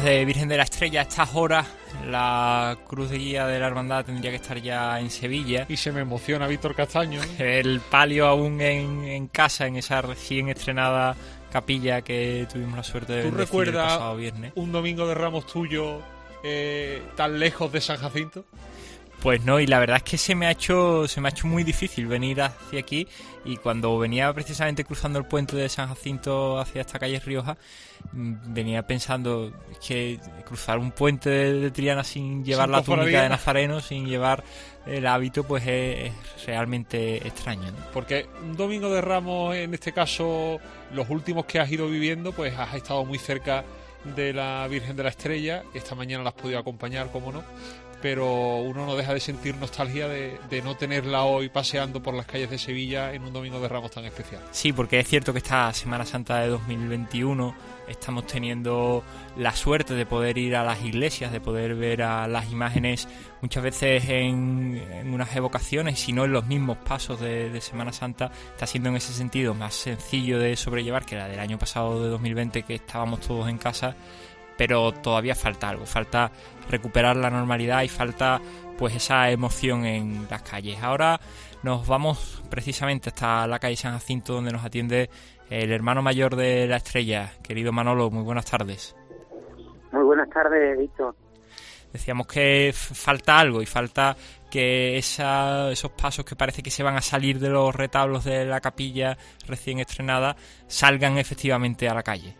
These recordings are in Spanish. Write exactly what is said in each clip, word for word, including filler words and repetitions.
de Virgen de la Estrella, a estas horas la cruz de guía de la hermandad tendría que estar ya en Sevilla. Y se me emociona Víctor Castaño, ¿no? El palio aún en, en casa, en esa recién estrenada capilla que tuvimos la suerte de bendecir el pasado viernes. ¿Un domingo de Ramos tuyo eh, tan lejos de San Jacinto? Pues no, y la verdad es que se me ha hecho se me ha hecho muy difícil venir hacia aquí, y cuando venía precisamente cruzando el puente de San Jacinto hacia esta calle Rioja, venía pensando que cruzar un puente de, de Triana sin llevar sin la túnica de nazareno, sin llevar el hábito, pues es, es realmente extraño, ¿no? Porque un domingo de Ramos, en este caso, los últimos que has ido viviendo, pues has estado muy cerca de la Virgen de la Estrella. Esta mañana la has podido acompañar, como no, pero uno no deja de sentir nostalgia de, de no tenerla hoy paseando por las calles de Sevilla en un domingo de Ramos tan especial. Sí, porque es cierto que esta Semana Santa de dos mil veintiuno estamos teniendo la suerte de poder ir a las iglesias, de poder ver a las imágenes muchas veces en, en unas evocaciones, si no en los mismos pasos de, de Semana Santa. Está siendo en ese sentido más sencillo de sobrellevar que la del año pasado de dos mil veinte, que estábamos todos en casa, pero todavía falta algo, falta recuperar la normalidad y falta pues esa emoción en las calles. Ahora nos vamos precisamente hasta la calle San Jacinto, donde nos atiende el hermano mayor de la Estrella. Querido Manolo, muy buenas tardes. Muy buenas tardes, Víctor. Decíamos que falta algo, y falta que esa, esos pasos que parece que se van a salir de los retablos de la capilla recién estrenada salgan efectivamente a la calle.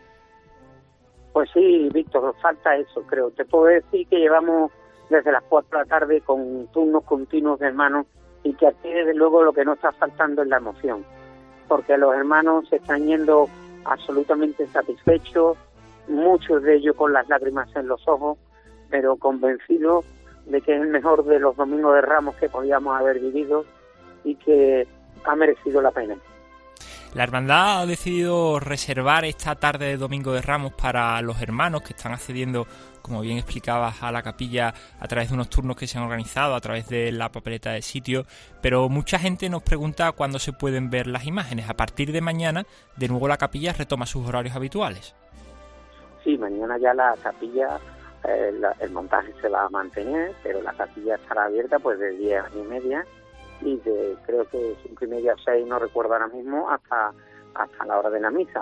Pues sí, Víctor, falta eso, creo. Te puedo decir que llevamos desde las cuatro de la tarde con turnos continuos de hermanos, y que aquí desde luego lo que no está faltando es la emoción, porque los hermanos se están yendo absolutamente satisfechos, muchos de ellos con las lágrimas en los ojos, pero convencidos de que es el mejor de los domingos de Ramos que podíamos haber vivido y que ha merecido la pena. La hermandad ha decidido reservar esta tarde de Domingo de Ramos para los hermanos que están accediendo, como bien explicabas, a la capilla a través de unos turnos que se han organizado, a través de la papeleta de sitio, pero mucha gente nos pregunta cuándo se pueden ver las imágenes. A partir de mañana, de nuevo la capilla retoma sus horarios habituales. Sí, mañana ya la capilla, eh, la, el montaje se va a mantener, pero la capilla estará abierta pues de diez y media, y de creo que cinco y media a seis, no recuerdo ahora mismo, hasta hasta la hora de la misa.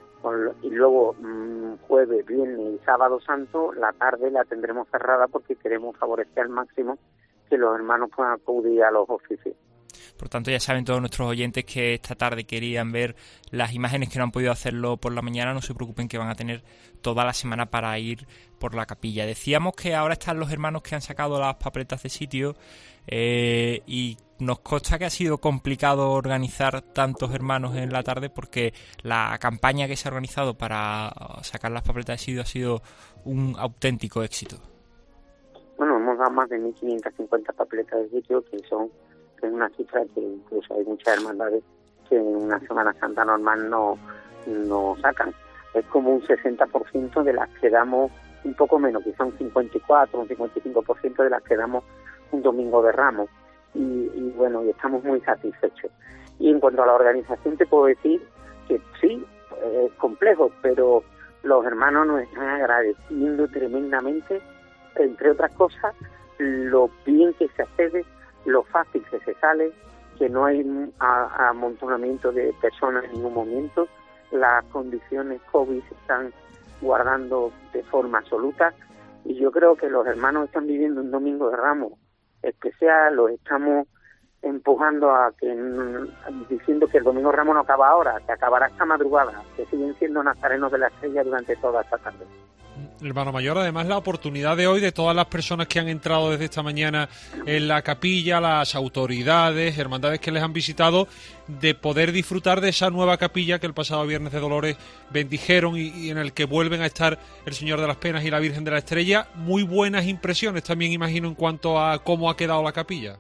Y luego mmm, jueves, viernes y sábado santo, la tarde la tendremos cerrada porque queremos favorecer al máximo que los hermanos puedan acudir a los oficios. Por tanto, ya saben todos nuestros oyentes que esta tarde querían ver las imágenes, que no han podido hacerlo por la mañana. No se preocupen, que van a tener toda la semana para ir por la capilla. Decíamos que ahora están los hermanos que han sacado las papeletas de sitio, eh, y nos consta que ha sido complicado organizar tantos hermanos en la tarde, porque la campaña que se ha organizado para sacar las papeletas de sitio ha sido un auténtico éxito. Bueno, hemos dado más de mil quinientas cincuenta papeletas de sitio, que son que es una cifra que incluso hay muchas hermandades que en una Semana Santa normal no, no sacan. Es como un sesenta por ciento de las que damos, un poco menos, quizá un cincuenta y cuatro, un cincuenta y cinco por ciento de las que damos un domingo de Ramos. Y, y bueno, y estamos muy satisfechos. Y en cuanto a la organización, te puedo decir que sí, es complejo, pero los hermanos nos están agradeciendo tremendamente, entre otras cosas, lo bien que se accede, lo fácil que se sale, que no hay amontonamiento de personas en ningún momento, las condiciones COVID se están guardando de forma absoluta, y yo creo que los hermanos están viviendo un domingo de Ramos especial. Los estamos empujando a que, diciendo que el domingo de Ramos no acaba ahora, que acabará esta madrugada, que siguen siendo nazarenos de la Estrella durante toda esta tarde. Hermano mayor, además la oportunidad de hoy de todas las personas que han entrado desde esta mañana en la capilla, las autoridades, hermandades que les han visitado, de poder disfrutar de esa nueva capilla que el pasado Viernes de Dolores bendijeron, y, y en el que vuelven a estar el Señor de las Penas y la Virgen de la Estrella. Muy buenas impresiones también, imagino, en cuanto a cómo ha quedado la capilla.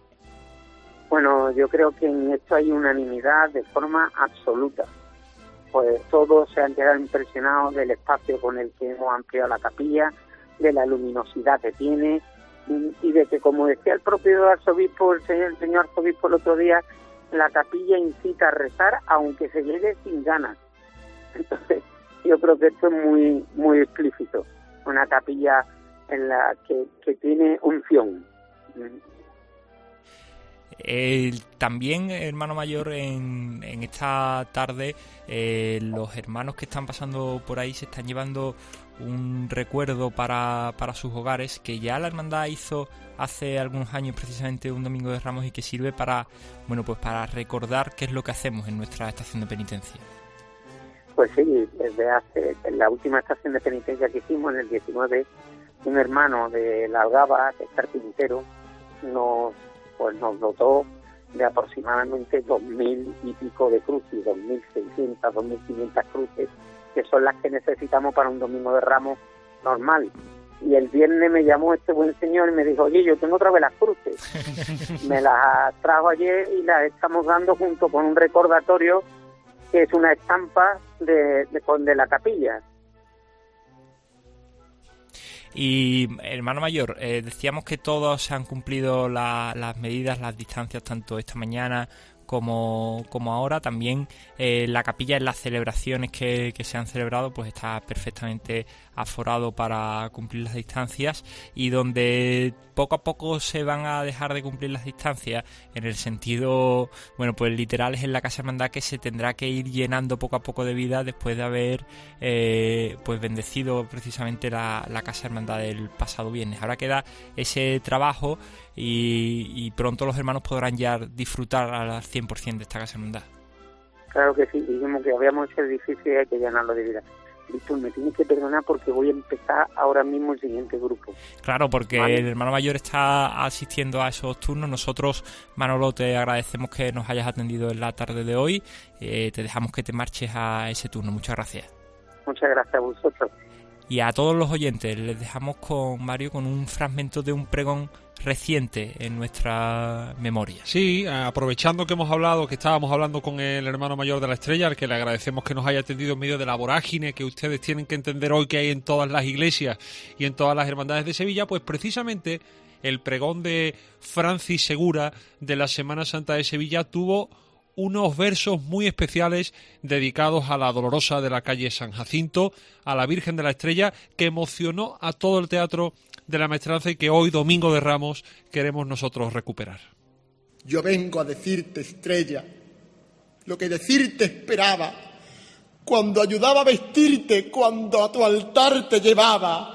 Bueno, yo creo que en esto hay unanimidad de forma absoluta. Pues todos se han quedado impresionados del espacio con el que hemos ampliado la capilla, de la luminosidad que tiene, y de que, como decía el propio arzobispo, el señor, el señor arzobispo el otro día, la capilla incita a rezar aunque se llegue sin ganas. Entonces, yo creo que esto es muy muy explícito. una capilla en la que, que tiene unción. Eh, también, hermano mayor, en, en esta tarde eh, los hermanos que están pasando por ahí se están llevando un recuerdo para, para sus hogares, que ya la hermandad hizo hace algunos años, precisamente un Domingo de Ramos, y que sirve para, bueno, pues para recordar qué es lo que hacemos en nuestra estación de penitencia. Pues sí, desde hace, en la última estación de penitencia que hicimos, en el diecinueve, un hermano de la Algaba, que es carpintero, nos pues nos dotó de aproximadamente dos mil y pico de cruces, dos mil seiscientas, dos mil quinientas cruces, que son las que necesitamos para un Domingo de Ramos normal. Y el viernes me llamó este buen señor y me dijo, oye, yo tengo otra vez las cruces. Me las trajo ayer y las estamos dando junto con un recordatorio que es una estampa de, de, de la capilla. Y, hermano mayor, eh, decíamos que todos se han cumplido la, las medidas, las distancias, tanto esta mañana como, como ahora. También eh, la capilla, en las celebraciones que, que se han celebrado, pues está perfectamente aforado para cumplir las distancias, y donde poco a poco se van a dejar de cumplir las distancias, en el sentido, bueno, pues literal, es en la Casa Hermandad, que se tendrá que ir llenando poco a poco de vida después de haber eh, pues bendecido precisamente la, la Casa Hermandad del pasado viernes. Ahora queda ese trabajo y, y pronto los hermanos podrán ya disfrutar al cien por ciento de esta Casa Hermandad. Claro que sí, dijimos que habíamos hecho el edificio y hay que llenarlo de vida. Víctor, me tienes que perdonar porque voy a empezar ahora mismo el siguiente grupo. Claro, porque ¿vale? El hermano mayor está asistiendo a esos turnos. Nosotros, Manolo, te agradecemos que nos hayas atendido en la tarde de hoy. Eh, te dejamos que te marches a ese turno. Muchas gracias. Muchas gracias a vosotros. Y a todos los oyentes les dejamos con Mario con un fragmento de un pregón reciente en nuestra memoria. Sí, aprovechando que hemos hablado, que estábamos hablando con el hermano mayor de la Estrella, al que le agradecemos que nos haya atendido en medio de la vorágine que ustedes tienen que entender hoy que hay en todas las iglesias y en todas las hermandades de Sevilla, pues precisamente el pregón de Francis Segura de la Semana Santa de Sevilla tuvo unos versos muy especiales dedicados a la Dolorosa de la calle San Jacinto, a la Virgen de la Estrella, que emocionó a todo el teatro de la Maestranza y que hoy, Domingo de Ramos, queremos nosotros recuperar. Yo vengo a decirte, Estrella, lo que decirte esperaba, cuando ayudaba a vestirte, cuando a tu altar te llevaba.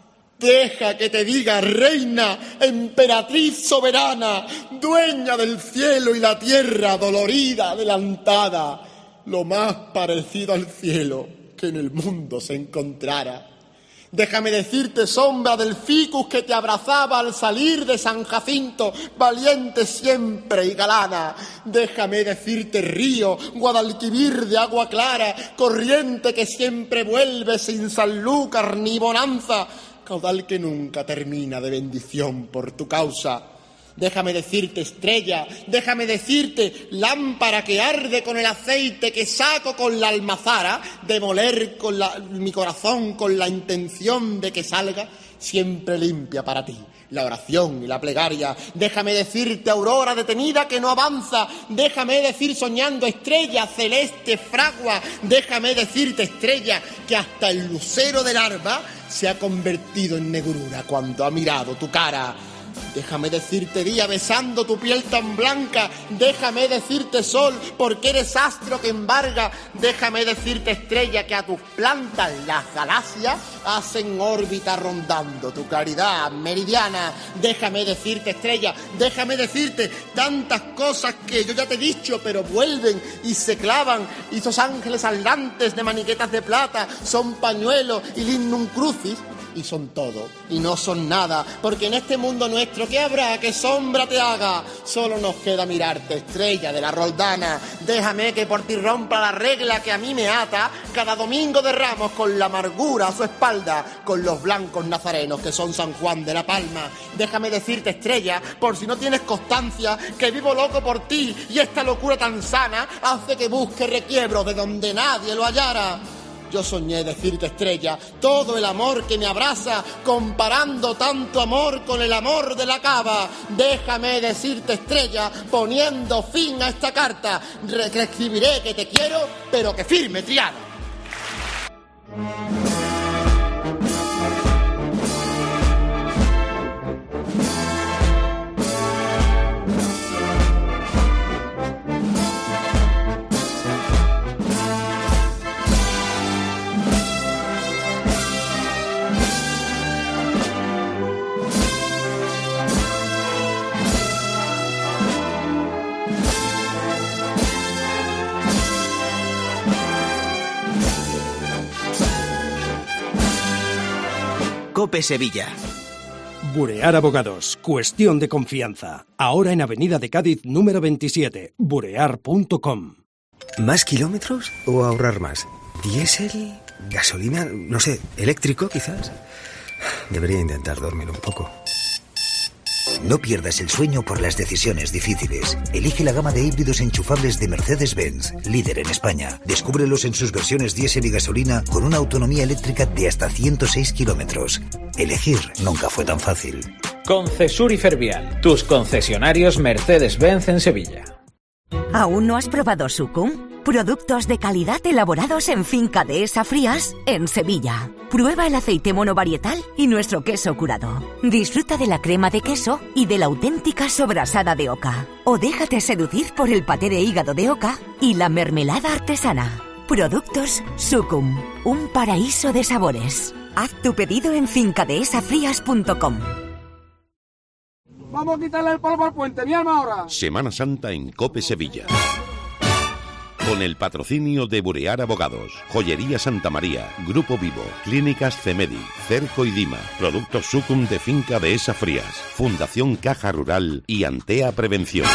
Deja que te diga, reina, emperatriz soberana, dueña del cielo y la tierra, dolorida, adelantada, lo más parecido al cielo que en el mundo se encontrara. Déjame decirte, sombra del ficus que te abrazaba al salir de San Jacinto, valiente siempre y galana. Déjame decirte, río, Guadalquivir de agua clara, corriente que siempre vuelve sin sanlúcar ni bonanza, caudal que nunca termina de bendición por tu causa. Déjame decirte, Estrella, déjame decirte, lámpara que arde con el aceite que saco con la almazara, de moler con la, mi corazón con la intención de que salga siempre limpia para ti la oración y la plegaria. Déjame decirte, aurora detenida que no avanza, déjame decir soñando, estrella celeste fragua, déjame decirte, Estrella, que hasta el lucero del alba se ha convertido en negrura cuando ha mirado tu cara. Déjame decirte, día, besando tu piel tan blanca, déjame decirte, sol, porque eres astro que embarga, déjame decirte, Estrella, que a tus plantas las galaxias hacen órbita rondando tu claridad meridiana. Déjame decirte, Estrella, déjame decirte tantas cosas que yo ya te he dicho, pero vuelven y se clavan, y esos ángeles atlantes de maniquetas de plata son pañuelos y lignum crucis, y son todo, y no son nada, porque en este mundo nuestro, ¿qué habrá que sombra te haga? Solo nos queda mirarte, Estrella de la Roldana. Déjame que por ti rompa la regla que a mí me ata cada Domingo de Ramos con la amargura a su espalda, con los blancos nazarenos que son San Juan de la Palma. Déjame decirte, Estrella, por si no tienes constancia, que vivo loco por ti, y esta locura tan sana hace que busque requiebros de donde nadie lo hallara. Yo soñé decirte, Estrella, todo el amor que me abraza, comparando tanto amor con el amor de la cava. Déjame decirte, Estrella, poniendo fin a esta carta, reescribiré que te quiero, pero que firme, Triana. Cope Sevilla. Burear Abogados, cuestión de confianza. Ahora en Avenida de Cádiz número veintisiete, burear punto com. ¿Más kilómetros o ahorrar más? ¿Diésel? ¿Gasolina? No sé, ¿eléctrico quizás? Debería intentar dormir un poco. No pierdas el sueño por las decisiones difíciles. Elige la gama de híbridos enchufables de Mercedes-Benz, líder en España. Descúbrelos en sus versiones diésel y gasolina con una autonomía eléctrica de hasta ciento seis kilómetros. Elegir nunca fue tan fácil. Concesur y Fervial, tus concesionarios Mercedes-Benz en Sevilla. ¿Aún no has probado Sucum? Productos de calidad elaborados en Finca Dehesa Frías, en Sevilla. Prueba el aceite monovarietal y nuestro queso curado. Disfruta de la crema de queso y de la auténtica sobrasada de oca. O déjate seducir por el paté de hígado de oca y la mermelada artesana. Productos Sucum, un paraíso de sabores. Haz tu pedido en finca dehesa frías punto com. Vamos a quitarle el polvo al puente, mi alma ahora. Semana Santa en Cope Sevilla. Con el patrocinio de Burear Abogados, Joyería Santa María, Grupo Vivo, Clínicas Cemedi, Cerco y Dima, Productos Sucum de Finca Dehesa Frías, Fundación Caja Rural y Antea Prevención.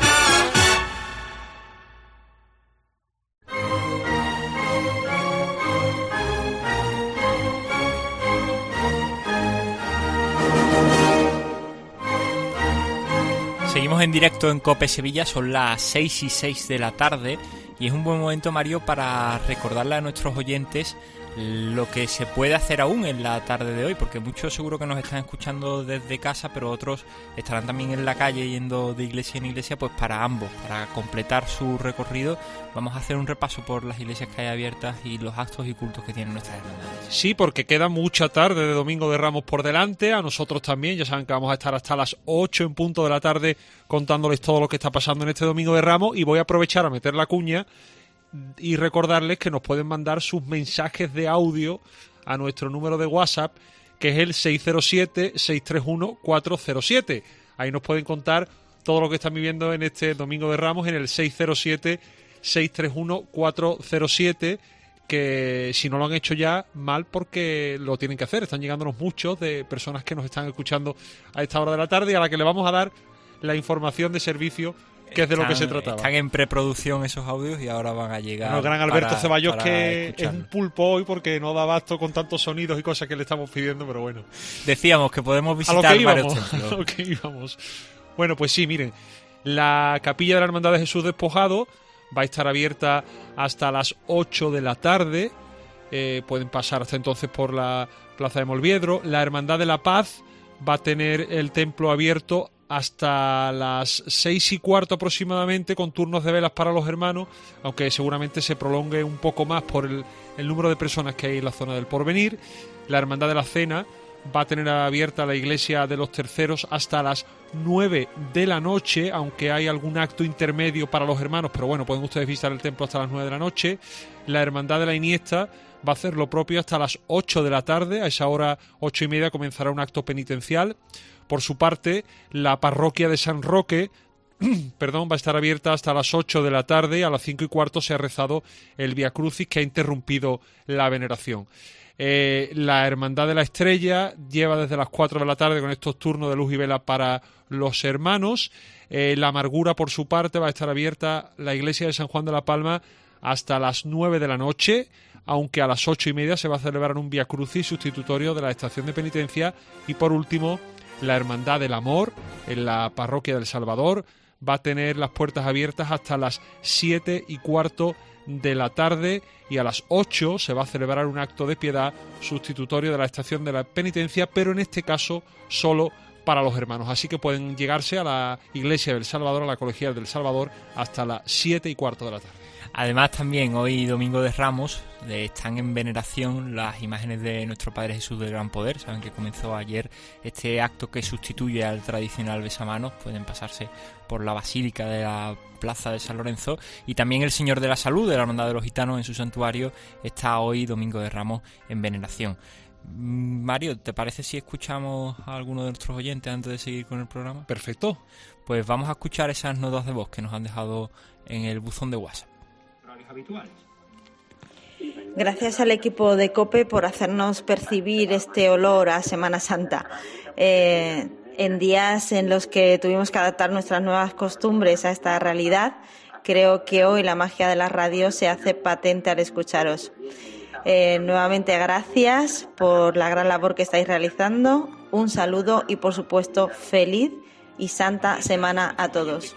Seguimos en directo en Cope Sevilla, son las seis y seis de la tarde y es un buen momento, Mario, para recordarle a nuestros oyentes lo que se puede hacer aún en la tarde de hoy, porque muchos seguro que nos están escuchando desde casa, pero otros estarán también en la calle yendo de iglesia en iglesia. Pues para ambos, para completar su recorrido, vamos a hacer un repaso por las iglesias que hay abiertas y los actos y cultos que tienen nuestras hermandades. Sí, porque queda mucha tarde de Domingo de Ramos por delante, a nosotros también, ya saben que vamos a estar hasta las ocho en punto de la tarde contándoles todo lo que está pasando en este Domingo de Ramos, y voy a aprovechar a meter la cuña y recordarles que nos pueden mandar sus mensajes de audio a nuestro número de WhatsApp, que es el seis cero siete, seis tres uno, cuatro cero siete. Ahí nos pueden contar todo lo que están viviendo en este Domingo de Ramos en el seis cero siete, seis tres uno, cuatro cero siete, que si no lo han hecho ya, mal, porque lo tienen que hacer. Están llegándonos muchos de personas que nos están escuchando a esta hora de la tarde y a la que le vamos a dar la información de servicio, que es de están, lo que se trataba. Están en preproducción esos audios y ahora van a llegar. Bueno, el gran Alberto para, Ceballos, para que escucharlo. es un pulpo hoy porque no da abasto con tantos sonidos y cosas que le estamos pidiendo, pero bueno. Decíamos que podemos visitar a lo que varios íbamos, templos. A lo que íbamos. Bueno, pues sí, miren, la capilla de la Hermandad de Jesús Despojado va a estar abierta hasta las ocho de la tarde. Eh, pueden pasar hasta entonces por la Plaza de Molviedro. La Hermandad de la Paz va a tener el templo abierto hasta las seis y cuarto aproximadamente, con turnos de velas para los hermanos, aunque seguramente se prolongue un poco más por el, el número de personas que hay en la zona del Porvenir. La Hermandad de la Cena va a tener abierta la iglesia de los terceros hasta las nueve de la noche, aunque hay algún acto intermedio para los hermanos, pero bueno, pueden ustedes visitar el templo hasta las nueve de la noche. La Hermandad de la Iniesta va a hacer lo propio hasta las ocho de la tarde. A esa hora, ocho y media, comenzará un acto penitencial. Por su parte, la parroquia de San Roque perdón, va a estar abierta hasta las ocho de la tarde, y a las cinco y cuarto se ha rezado el Vía Crucis, que ha interrumpido la veneración. Eh, la Hermandad de la Estrella lleva desde las cuatro de la tarde con estos turnos de luz y vela para los hermanos. Eh, la Amargura, por su parte, va a estar abierta la iglesia de San Juan de la Palma hasta las nueve de la noche, aunque a las ocho y media se va a celebrar un Vía Crucis sustitutorio de la estación de penitencia. Y por último, la Hermandad del Amor, en la parroquia del Salvador, va a tener las puertas abiertas hasta las siete y cuarto de la tarde, y a las ocho se va a celebrar un acto de piedad sustitutorio de la estación de la penitencia, pero en este caso solo para los hermanos. Así que pueden llegarse a la iglesia del Salvador, a la colegial del Salvador, hasta las siete y cuarto de la tarde. Además, también hoy, Domingo de Ramos, están en veneración las imágenes de nuestro Padre Jesús del Gran Poder. Saben que comenzó ayer este acto que sustituye al tradicional besamanos. Pueden pasarse por la Basílica de la Plaza de San Lorenzo. Y también el Señor de la Salud de la Hermandad de los Gitanos en su santuario está hoy, Domingo de Ramos, en veneración. Mario, ¿te parece si escuchamos a alguno de nuestros oyentes antes de seguir con el programa? Perfecto. Pues vamos a escuchar esas notas de voz que nos han dejado en el buzón de WhatsApp. Horarios habituales. Gracias al equipo de COPE por hacernos percibir este olor a Semana Santa. Eh, en días en los que tuvimos que adaptar nuestras nuevas costumbres a esta realidad, creo que hoy la magia de la radio se hace patente al escucharos. Eh, nuevamente gracias por la gran labor que estáis realizando. Un saludo y, por supuesto, feliz y santa semana a todos.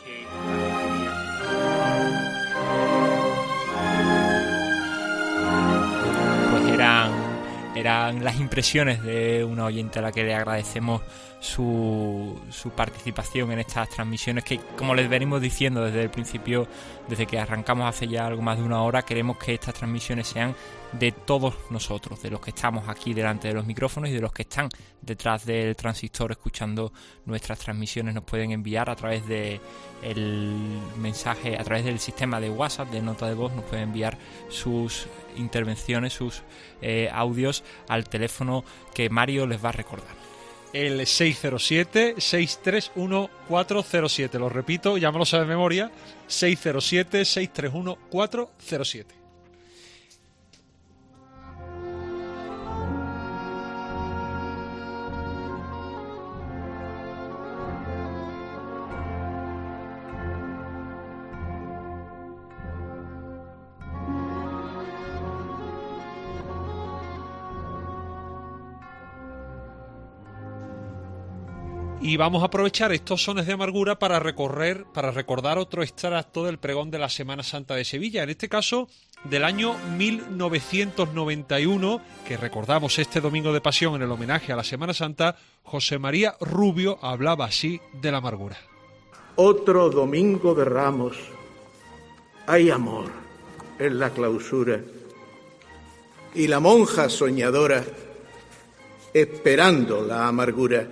Pues eran, eran las impresiones de una oyente a la que le agradecemos su, su participación en estas transmisiones que, como les venimos diciendo desde el principio, desde que arrancamos hace ya algo más de una hora, queremos que estas transmisiones sean de todos nosotros, de los que estamos aquí delante de los micrófonos y de los que están detrás del transistor escuchando nuestras transmisiones. Nos pueden enviar a través de el mensaje, a través del sistema de WhatsApp, de nota de voz, nos pueden enviar sus intervenciones, sus eh, audios al teléfono que Mario les va a recordar. El seis cero siete, seis tres uno, cuatro cero siete. Lo repito, ya me lo sabe de memoria. seis cero siete, seis tres uno, cuatro cero siete. Y vamos a aprovechar estos sones de amargura para recorrer, para recordar otro extracto del pregón de la Semana Santa de Sevilla, en este caso del año mil novecientos noventa y uno, que recordamos este Domingo de Pasión en el homenaje a la Semana Santa. José María Rubio hablaba así de la amargura. Otro Domingo de Ramos, hay amor en la clausura, y la monja soñadora esperando la amargura.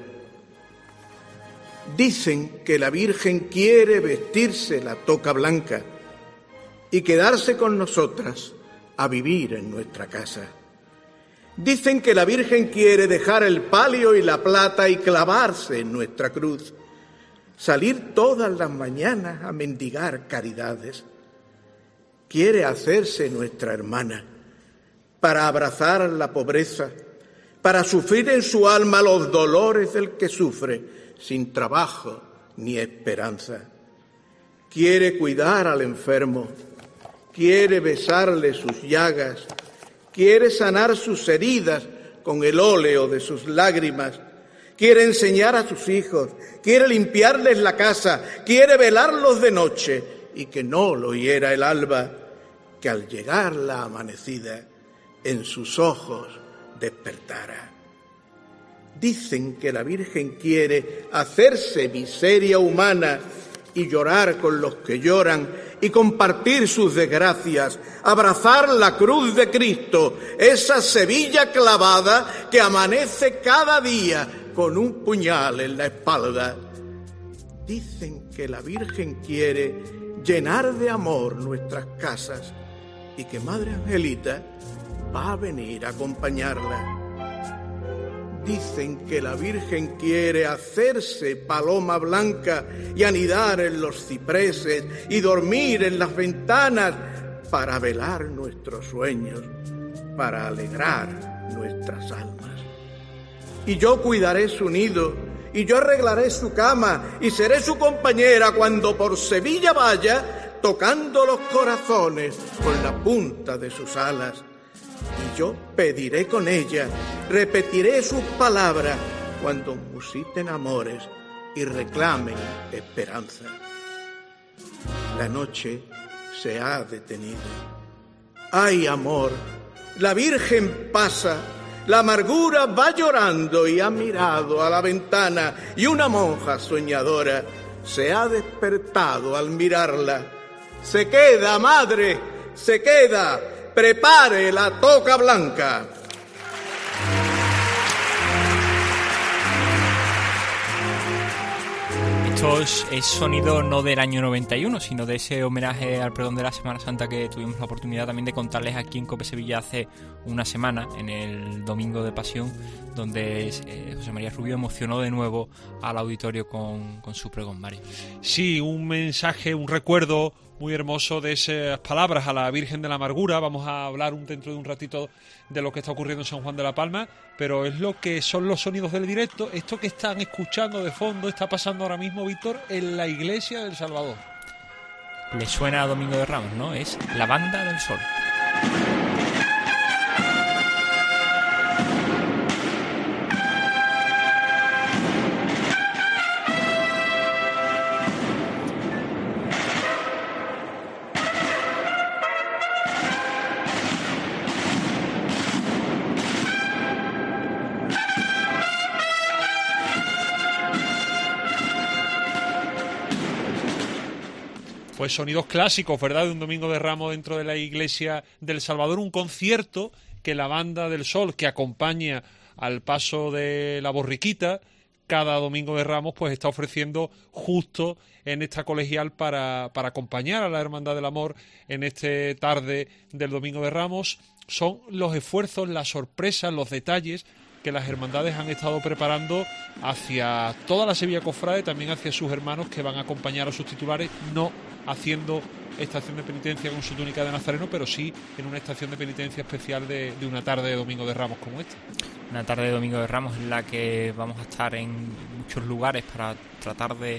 Dicen que la Virgen quiere vestirse la toca blanca y quedarse con nosotras a vivir en nuestra casa. Dicen que la Virgen quiere dejar el palio y la plata y clavarse en nuestra cruz, salir todas las mañanas a mendigar caridades. Quiere hacerse nuestra hermana para abrazar la pobreza, para sufrir en su alma los dolores del que sufre sin trabajo ni esperanza. Quiere cuidar al enfermo, quiere besarle sus llagas, quiere sanar sus heridas con el óleo de sus lágrimas, quiere enseñar a sus hijos, quiere limpiarles la casa, quiere velarlos de noche y que no lo hiera el alba, que al llegar la amanecida en sus ojos despertara. Dicen que la Virgen quiere hacerse miseria humana y llorar con los que lloran y compartir sus desgracias, abrazar la cruz de Cristo, esa Sevilla clavada que amanece cada día con un puñal en la espalda. Dicen que la Virgen quiere llenar de amor nuestras casas y que Madre Angelita va a venir a acompañarla. Dicen que la Virgen quiere hacerse paloma blanca y anidar en los cipreses y dormir en las ventanas para velar nuestros sueños, para alegrar nuestras almas. Y yo cuidaré su nido, y yo arreglaré su cama, y seré su compañera cuando por Sevilla vaya, tocando los corazones con la punta de sus alas. Y yo pediré con ella, repetiré sus palabras cuando musiten amores y reclamen esperanza. La noche se ha detenido. ¡Ay, amor! La Virgen pasa, la amargura va llorando y ha mirado a la ventana y una monja soñadora se ha despertado al mirarla. ¡Se queda, madre! ¡Se queda! ¡Prepare la toca blanca! Esto es, es sonido no del año noventa y uno, sino de ese homenaje al pregón de la Semana Santa que tuvimos la oportunidad también de contarles aquí en COPE Sevilla hace una semana, en el Domingo de Pasión, donde eh, José María Rubio emocionó de nuevo al auditorio con, con su pregón, Mario. Sí, un mensaje, un recuerdo muy hermoso de esas palabras a la Virgen de la Amargura. Vamos a hablar un, dentro de un ratito de lo que está ocurriendo en San Juan de la Palma, pero es lo que son los sonidos del directo. Esto que están escuchando de fondo está pasando ahora mismo, Víctor, en la iglesia del Salvador. Le suena a Domingo de Ramos, ¿no? Es la Banda del Sol. Pues sonidos clásicos, ¿verdad?, de un Domingo de Ramos dentro de la iglesia del Salvador, un concierto que la Banda del Sol, que acompaña al paso de la borriquita cada Domingo de Ramos, pues está ofreciendo justo en esta colegial para, para acompañar a la Hermandad del Amor en este tarde del Domingo de Ramos. Son los esfuerzos, las sorpresas, los detalles que las hermandades han estado preparando hacia toda la Sevilla Cofrade, también hacia sus hermanos que van a acompañar a sus titulares, no haciendo estación de penitencia con su túnica de nazareno, pero sí en una estación de penitencia especial de, de una tarde de Domingo de Ramos como esta. Una tarde de Domingo de Ramos en la que vamos a estar en muchos lugares para tratar de,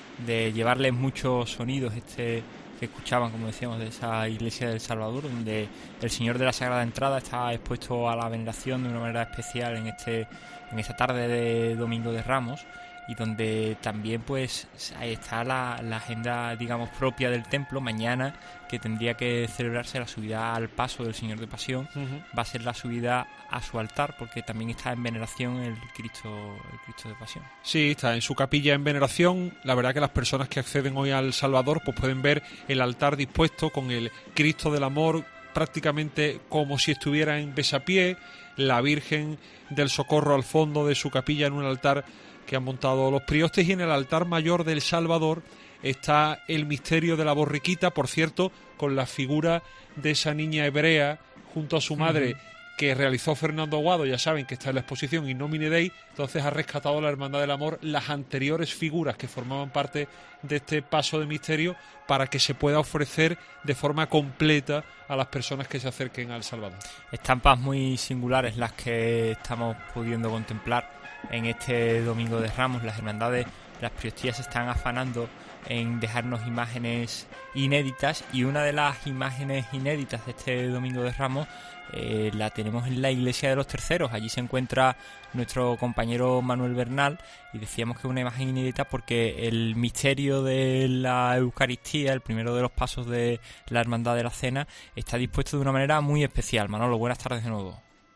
de llevarles muchos sonidos este que escuchaban, como decíamos, de esa iglesia del Salvador, donde el Señor de la Sagrada Entrada está expuesto a la veneración de una manera especial en este en esta tarde de Domingo de Ramos, y donde también pues ahí está la, la agenda, digamos, propia del templo. Mañana, que tendría que celebrarse la subida al paso del Señor de Pasión, uh-huh. va a ser la subida a su altar, porque también está en veneración el Cristo, el Cristo de Pasión. Sí, está en su capilla en veneración. La verdad que las personas que acceden hoy al Salvador pues pueden ver el altar dispuesto con el Cristo del Amor prácticamente como si estuviera en besapié, la Virgen del Socorro al fondo de su capilla en un altar que han montado los priostes, y en el altar mayor del Salvador está el misterio de la borriquita, por cierto, con la figura de esa niña hebrea junto a su madre, uh-huh. que realizó Fernando Aguado. Ya saben que está en la exposición In Nomine Dei, entonces ha rescatado la Hermandad del Amor las anteriores figuras que formaban parte de este paso de misterio para que se pueda ofrecer de forma completa a las personas que se acerquen al Salvador. Estampas muy singulares las que estamos pudiendo contemplar en este Domingo de Ramos. Las hermandades, las priostías se están afanando en dejarnos imágenes inéditas, y una de las imágenes inéditas de este Domingo de Ramos eh, la tenemos en la iglesia de los Terceros. Allí se encuentra nuestro compañero Manuel Bernal, y decíamos que es una imagen inédita porque el misterio de la Eucaristía, el primero de los pasos de la Hermandad de la Cena, está dispuesto de una manera muy especial. Manolo, buenas tardes de nuevo.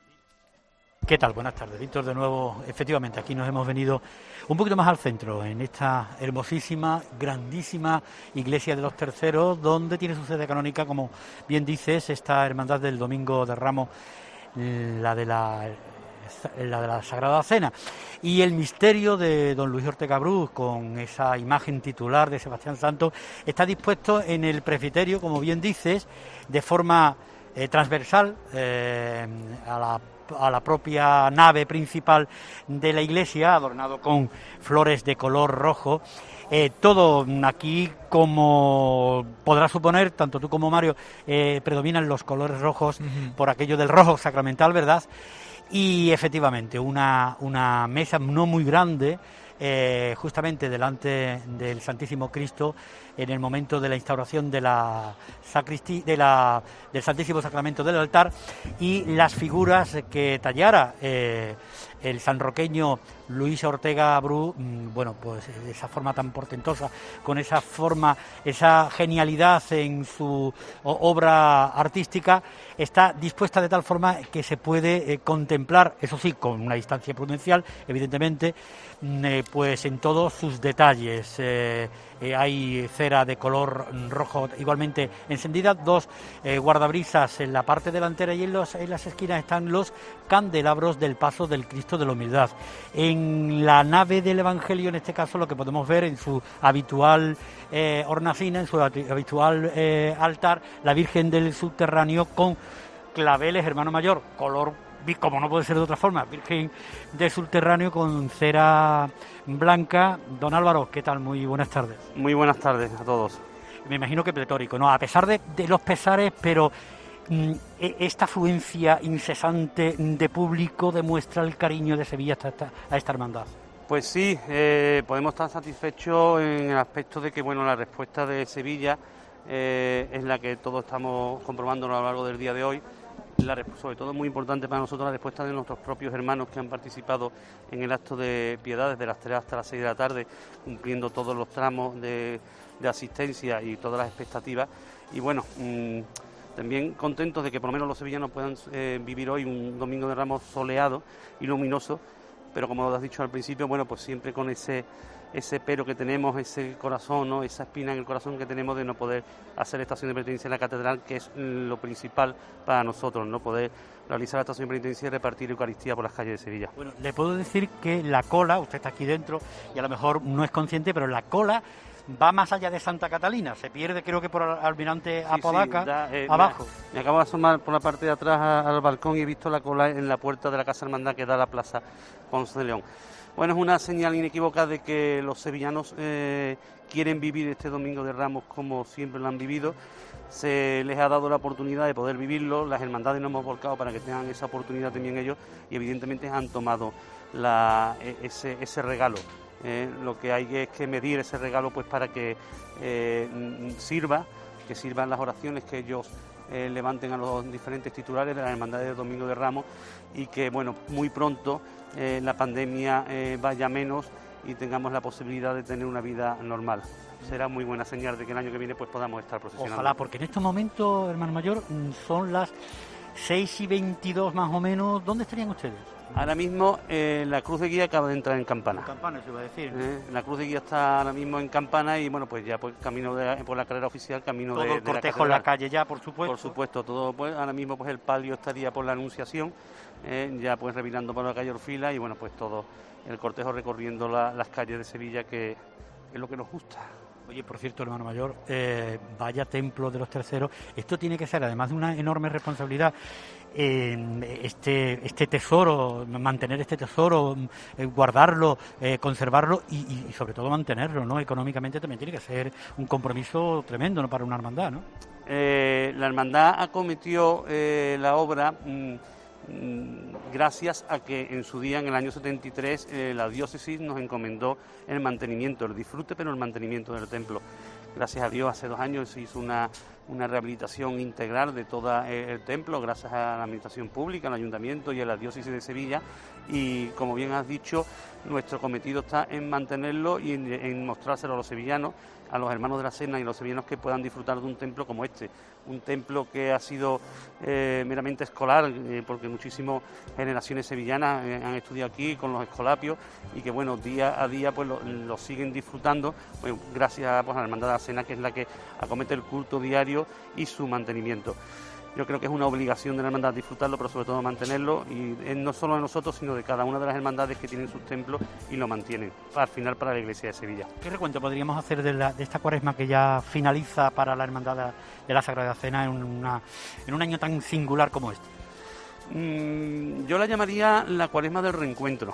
¿Qué tal? Buenas tardes, Víctor, de nuevo. Efectivamente, aquí nos hemos venido un poquito más al centro, en esta hermosísima, grandísima iglesia de los Terceros, donde tiene su sede canónica, como bien dices, esta hermandad del Domingo de Ramos, la de la, la de la Sagrada Cena, y el misterio de don Luis Ortega Bruz, con esa imagen titular de Sebastián Santos, está dispuesto en el presbiterio, como bien dices, de forma eh, transversal eh, a la a la propia nave principal de la iglesia, adornado con flores de color rojo. Eh, todo aquí, como podrás suponer, tanto tú como Mario, eh, predominan los colores rojos, uh-huh. por aquello del rojo sacramental, ¿verdad? Y efectivamente, una, una mesa no muy grande, eh, justamente delante del Santísimo Cristo, en el momento de la instauración de la sacristía, de la, del Santísimo Sacramento del altar, y las figuras que tallara eh, el sanroqueño Luis Ortega Bru, bueno, pues de esa forma tan portentosa, con esa forma, esa genialidad en su obra artística, está dispuesta de tal forma que se puede eh, contemplar, eso sí, con una distancia prudencial, evidentemente, eh, pues en todos sus detalles. Eh, eh, hay cera de color rojo igualmente encendida, dos eh, guardabrisas en la parte delantera, y en, los, en las esquinas están los candelabros del paso del Cristo Cristo de la Humildad. En la nave del Evangelio, en este caso, lo que podemos ver en su habitual eh, hornacina, en su habitual eh, altar, la Virgen del Subterráneo con claveles, hermano mayor, color, como no puede ser de otra forma, Virgen del Subterráneo con cera blanca. Don Álvaro, ¿qué tal? Muy buenas tardes. Muy buenas tardes a todos. Me imagino que pletórico, ¿no? A pesar de, de los pesares, pero mm, esta afluencia incesante de público demuestra el cariño de Sevilla a esta, a esta hermandad. Pues sí, eh, podemos estar satisfechos en el aspecto de que, bueno, la respuesta de Sevilla eh, es la que todos estamos comprobando a lo largo del día de hoy. La, sobre todo muy importante para nosotros la respuesta de nuestros propios hermanos que han participado en el acto de piedad desde las tres hasta las seis de la tarde, cumpliendo todos los tramos de, de asistencia y todas las expectativas. Y bueno, mmm, también contentos de que por lo menos los sevillanos puedan eh, vivir hoy un Domingo de Ramos soleado y luminoso, pero como has dicho al principio, bueno, pues siempre con ese ese pero que tenemos, ese corazón, ¿no? Esa espina en el corazón que tenemos de no poder hacer estación de penitencia en la catedral, que es lo principal para nosotros, no poder realizar la estación de penitencia y repartir Eucaristía por las calles de Sevilla. Bueno, le puedo decir que la cola, usted está aquí dentro y a lo mejor no es consciente, pero la cola va más allá de Santa Catalina, se pierde creo que por Almirante sí, Apodaca, sí, da, eh, abajo. Me, me acabo de asomar por la parte de atrás a, al balcón y he visto la cola en la puerta de la Casa Hermandad que da a la Plaza Ponce de León. Bueno, es una señal inequívoca de que los sevillanos eh, quieren vivir este Domingo de Ramos como siempre lo han vivido. Se les ha dado la oportunidad de poder vivirlo, las hermandades nos hemos volcado para que tengan esa oportunidad también ellos y evidentemente han tomado la, ese, ese regalo. Eh, lo que hay es que medir ese regalo pues para que eh, sirva, que sirvan las oraciones que ellos eh, levanten a los diferentes titulares de las hermandades de Domingo de Ramos y que bueno, muy pronto eh, la pandemia eh, vaya menos y tengamos la posibilidad de tener una vida normal. Será muy buena señal de que el año que viene pues podamos estar procesionando. Ojalá, porque en estos momentos, hermano mayor, son las seis y veintidós más o menos. ¿Dónde estarían ustedes? Ahora mismo eh, la Cruz de Guía acaba de entrar en Campana. En Campana, se iba a decir. Eh, la Cruz de Guía está ahora mismo en Campana y bueno, pues ya pues camino de, por la carrera oficial, camino todo de, el de cortejo en la calle ya, por supuesto. Por supuesto, todo pues ahora mismo pues el palio estaría por la Anunciación, eh, ya pues revirando por la calle Orfila y bueno, pues todo el cortejo recorriendo la, las calles de Sevilla, que es lo que nos gusta. Oye, por cierto, hermano mayor, eh, vaya templo de los terceros. Esto tiene que ser, además de una enorme responsabilidad, eh, este este tesoro, mantener este tesoro, eh, guardarlo, eh, conservarlo y, y sobre todo mantenerlo, ¿no? Económicamente también tiene que ser un compromiso tremendo, ¿no? Para una hermandad, ¿no? Eh, la hermandad acometió eh, la obra mmm, gracias a que en su día, en el año setenta y tres, eh, la diócesis nos encomendó el mantenimiento, el disfrute, pero el mantenimiento del templo. Gracias a Dios, hace dos años se hizo una, una rehabilitación integral de todo el templo, gracias a la administración pública, al ayuntamiento y a la diócesis de Sevilla. Y como bien has dicho, nuestro cometido está en mantenerlo y en, en mostrárselo a los sevillanos, a los hermanos de la Cena y los sevillanos que puedan disfrutar de un templo como este, un templo que ha sido eh, meramente escolar, eh, porque muchísimas generaciones sevillanas eh, han estudiado aquí con los escolapios y que bueno, día a día pues lo, lo siguen disfrutando, pues, gracias pues, a la Hermandad de la Cena, que es la que acomete el culto diario y su mantenimiento. Yo creo que es una obligación de la hermandad disfrutarlo, pero sobre todo mantenerlo, y es no solo de nosotros, sino de cada una de las hermandades que tienen sus templos y lo mantienen, al final para la Iglesia de Sevilla. ¿Qué recuento podríamos hacer de, la, de esta cuaresma que ya finaliza para la Hermandad de la Sagrada Cena en, una, en un año tan singular como este? Mm, yo la llamaría la cuaresma del reencuentro,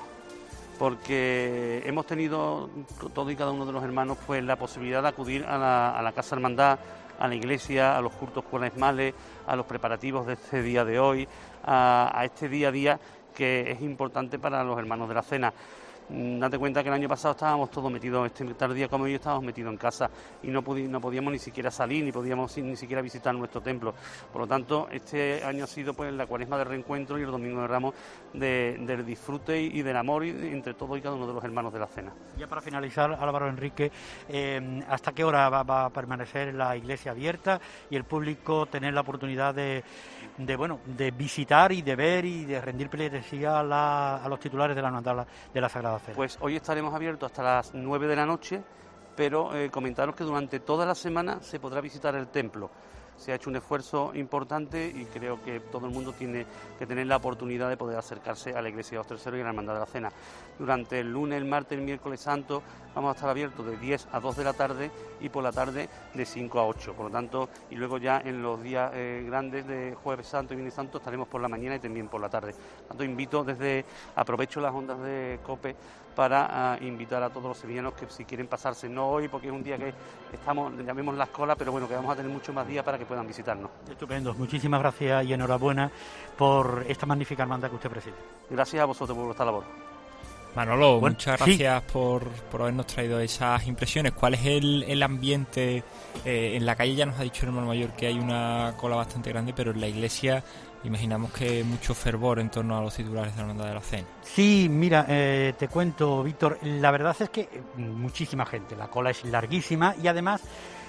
porque hemos tenido, todo y cada uno de los hermanos, pues la posibilidad de acudir a la, a la Casa Hermandad, a la iglesia, a los cultos cuaresmales, a los preparativos de este día de hoy, a, a este día a día que es importante para los hermanos de la Cena. Date cuenta que el año pasado estábamos todos metidos, este tal día como hoy estábamos metidos en casa y no, pudi- no podíamos ni siquiera salir, ni podíamos ni siquiera visitar nuestro templo. Por lo tanto, este año ha sido pues la cuaresma del reencuentro y el Domingo de Ramos de, del disfrute y, y del amor y, entre todos y cada uno de los hermanos de la Cena. Ya para finalizar, Álvaro Enrique, eh, ¿hasta qué hora va, va a permanecer la iglesia abierta y el público tener la oportunidad de, de bueno de visitar y de ver y de rendir pleitesía a, la, a los titulares de la Hermandad de la Sagrada Cena? Pues hoy estaremos abiertos hasta las nueve de la noche, pero eh, comentaros que durante toda la semana se podrá visitar el templo. se ha hecho un esfuerzo importante y creo que todo el mundo tiene que tener la oportunidad de poder acercarse a la Iglesia de los Terceros y a la Hermandad de la Cena. Durante el lunes, el martes, el miércoles santo vamos a estar abiertos de diez a dos de la tarde y por la tarde de cinco a ocho. Por lo tanto, y luego ya en los días eh, grandes de Jueves Santo y Viernes Santo estaremos por la mañana y también por la tarde. Por lo tanto, invito desde, aprovecho las ondas de COPE para uh, invitar a todos los sevillanos que si quieren pasarse, no hoy porque es un día que estamos, llamemos la cola, pero bueno, que vamos a tener muchos más días para que puedan visitarnos. Estupendo, muchísimas gracias y enhorabuena por esta magnífica hermandad que usted preside. Gracias a vosotros por vuestra labor. Manolo, bueno, muchas gracias sí. por, por habernos traído esas impresiones. ¿Cuál es el, el ambiente? Eh, en la calle ya nos ha dicho el hermano mayor que hay una cola bastante grande, pero en la iglesia imaginamos que mucho fervor en torno a los titulares de la Hermandad de la Cena. Sí, mira, eh, te cuento, Víctor, la verdad es que muchísima gente, la cola es larguísima y además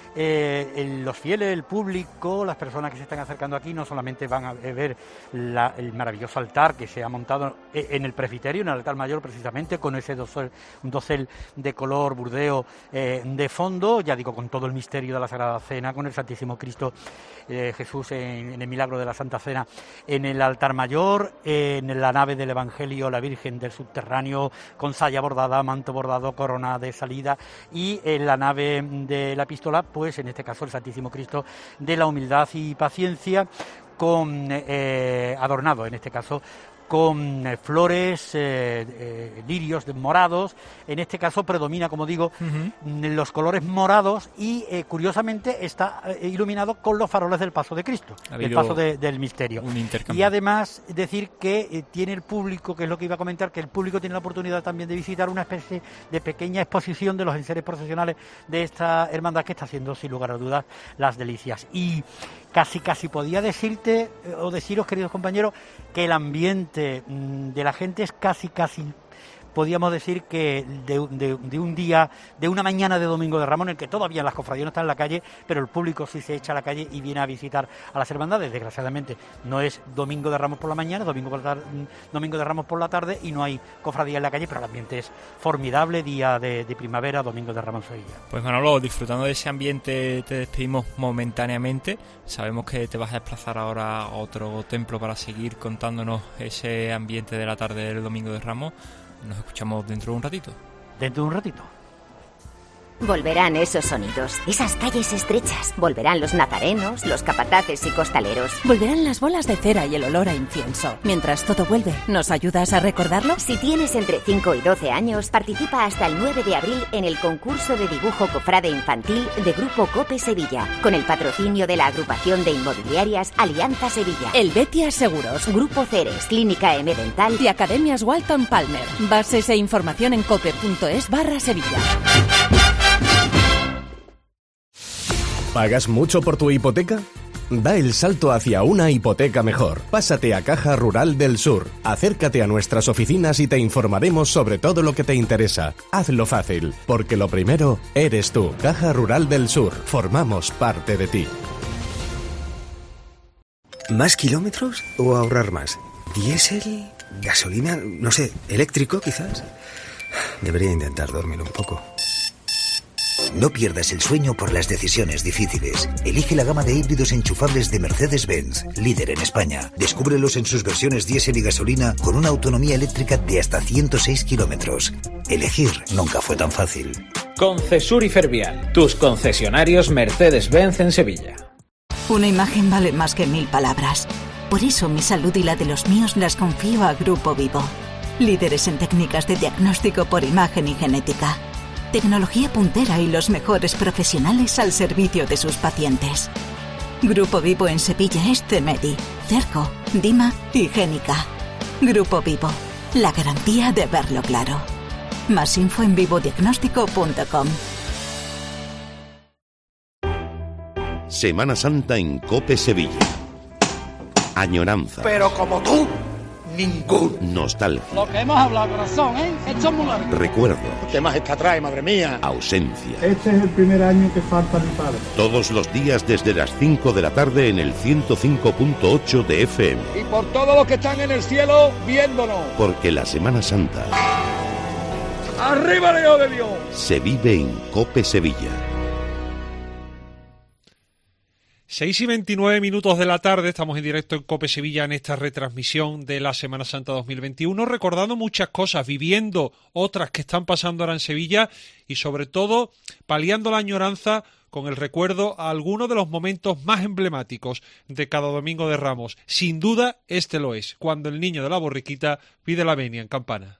Eh, los fieles, el público, las personas que se están acercando aquí no solamente van a ver la, el maravilloso altar que se ha montado en el presbiterio, en el altar mayor precisamente, con ese dosel, un dosel de color burdeo eh, de fondo, ya digo, con todo el misterio de la Sagrada Cena, con el Santísimo Cristo eh, Jesús en, en el milagro de la Santa Cena, en el altar mayor, eh, en la nave del Evangelio, la Virgen del Subterráneo, con saya bordada, manto bordado, corona de salida, y en la nave de la Epístola, pues en este caso el Santísimo Cristo de la Humildad y Paciencia, con eh, adornado en este caso con eh, flores, eh, eh, lirios morados. En este caso predomina, como digo, uh-huh. los colores morados y eh, curiosamente está eh, iluminado con los faroles del paso de Cristo, el paso de, del misterio. Y además decir que eh, tiene el público, que es lo que iba a comentar, que el público tiene la oportunidad también de visitar una especie de pequeña exposición de los enseres procesionales de esta hermandad que está haciendo sin lugar a dudas las delicias. Y casi casi podía decirte eh, o deciros, queridos compañeros, que el ambiente de la gente es casi casi podíamos decir que de, de, de un día, de una mañana de Domingo de Ramos, en el que todavía las cofradías no están en la calle, pero el público sí se echa a la calle y viene a visitar a las hermandades. Desgraciadamente no es Domingo de Ramos por la mañana, Domingo, por la tarde, Domingo de Ramos por la tarde, y no hay cofradía en la calle, pero el ambiente es formidable, día de, de primavera, Domingo de Ramos Sevilla. Pues Manolo, disfrutando de ese ambiente te despedimos momentáneamente. Sabemos que te vas a desplazar ahora a otro templo para seguir contándonos ese ambiente de la tarde del Domingo de Ramos. Nos escuchamos dentro de un ratito. Dentro de un ratito. Volverán esos sonidos, esas calles estrechas. Volverán los nazarenos, los capataces y costaleros. Volverán las bolas de cera y el olor a incienso. Mientras todo vuelve, ¿nos ayudas a recordarlo? Si tienes entre cinco y doce años, participa hasta el nueve de abril en el concurso de dibujo cofrade infantil de Grupo COPE Sevilla, con el patrocinio de la agrupación de inmobiliarias Alianza Sevilla, El Betia Seguros, Grupo Ceres, Clínica M Dental y Academias Walton Palmer. Bases e información en cope.es barra Sevilla. ¿Pagas mucho por tu hipoteca? Da el salto hacia una hipoteca mejor. Pásate a Caja Rural del Sur. Acércate a nuestras oficinas y te informaremos sobre todo lo que te interesa. Hazlo fácil, porque lo primero eres tú. Caja Rural del Sur. Formamos parte de ti. ¿Más kilómetros o ahorrar más? ¿Diésel? ¿Gasolina? No sé, ¿eléctrico quizás? Debería intentar dormir un poco. No pierdas el sueño por las decisiones difíciles. Elige la gama de híbridos enchufables de Mercedes-Benz, líder en España. Descúbrelos en sus versiones diésel y gasolina con una autonomía eléctrica de hasta ciento seis kilómetros. Elegir nunca fue tan fácil. Concesur y Fervial, tus concesionarios Mercedes-Benz en Sevilla. Una imagen vale más que mil palabras. Por eso mi salud y la de los míos las confío a Grupo Vivo. Líderes en técnicas de diagnóstico por imagen y genética. Tecnología puntera y los mejores profesionales al servicio de sus pacientes. Grupo Vivo en Sevilla es CEMEDI, Cerco, Dima y Génica. Grupo Vivo, la garantía de verlo claro. Más info en vivodiagnóstico punto com. Semana Santa en COPE Sevilla. Añoranza. Pero como tú, ninguno. Nostalgia. Lo que hemos hablado, corazón, ¿eh? Esto es muy largo. Recuerdo. ¿Qué más está atrás, madre mía? Ausencia. Este es el primer año que falta mi padre. Todos los días desde las cinco de la tarde en el ciento cinco punto ocho de F M. Y por todos los que están en el cielo viéndonos. Porque la Semana Santa... ¡Arriba, Leo de Dios! Se vive en COPE Sevilla. seis y veintinueve minutos de la tarde, estamos en directo en COPE Sevilla en esta retransmisión de la Semana Santa dos mil veintiuno, recordando muchas cosas, viviendo otras que están pasando ahora en Sevilla y sobre todo paliando la añoranza con el recuerdo a algunos de los momentos más emblemáticos de cada Domingo de Ramos. Sin duda, este lo es, cuando el niño de la borriquita pide la venia en campana.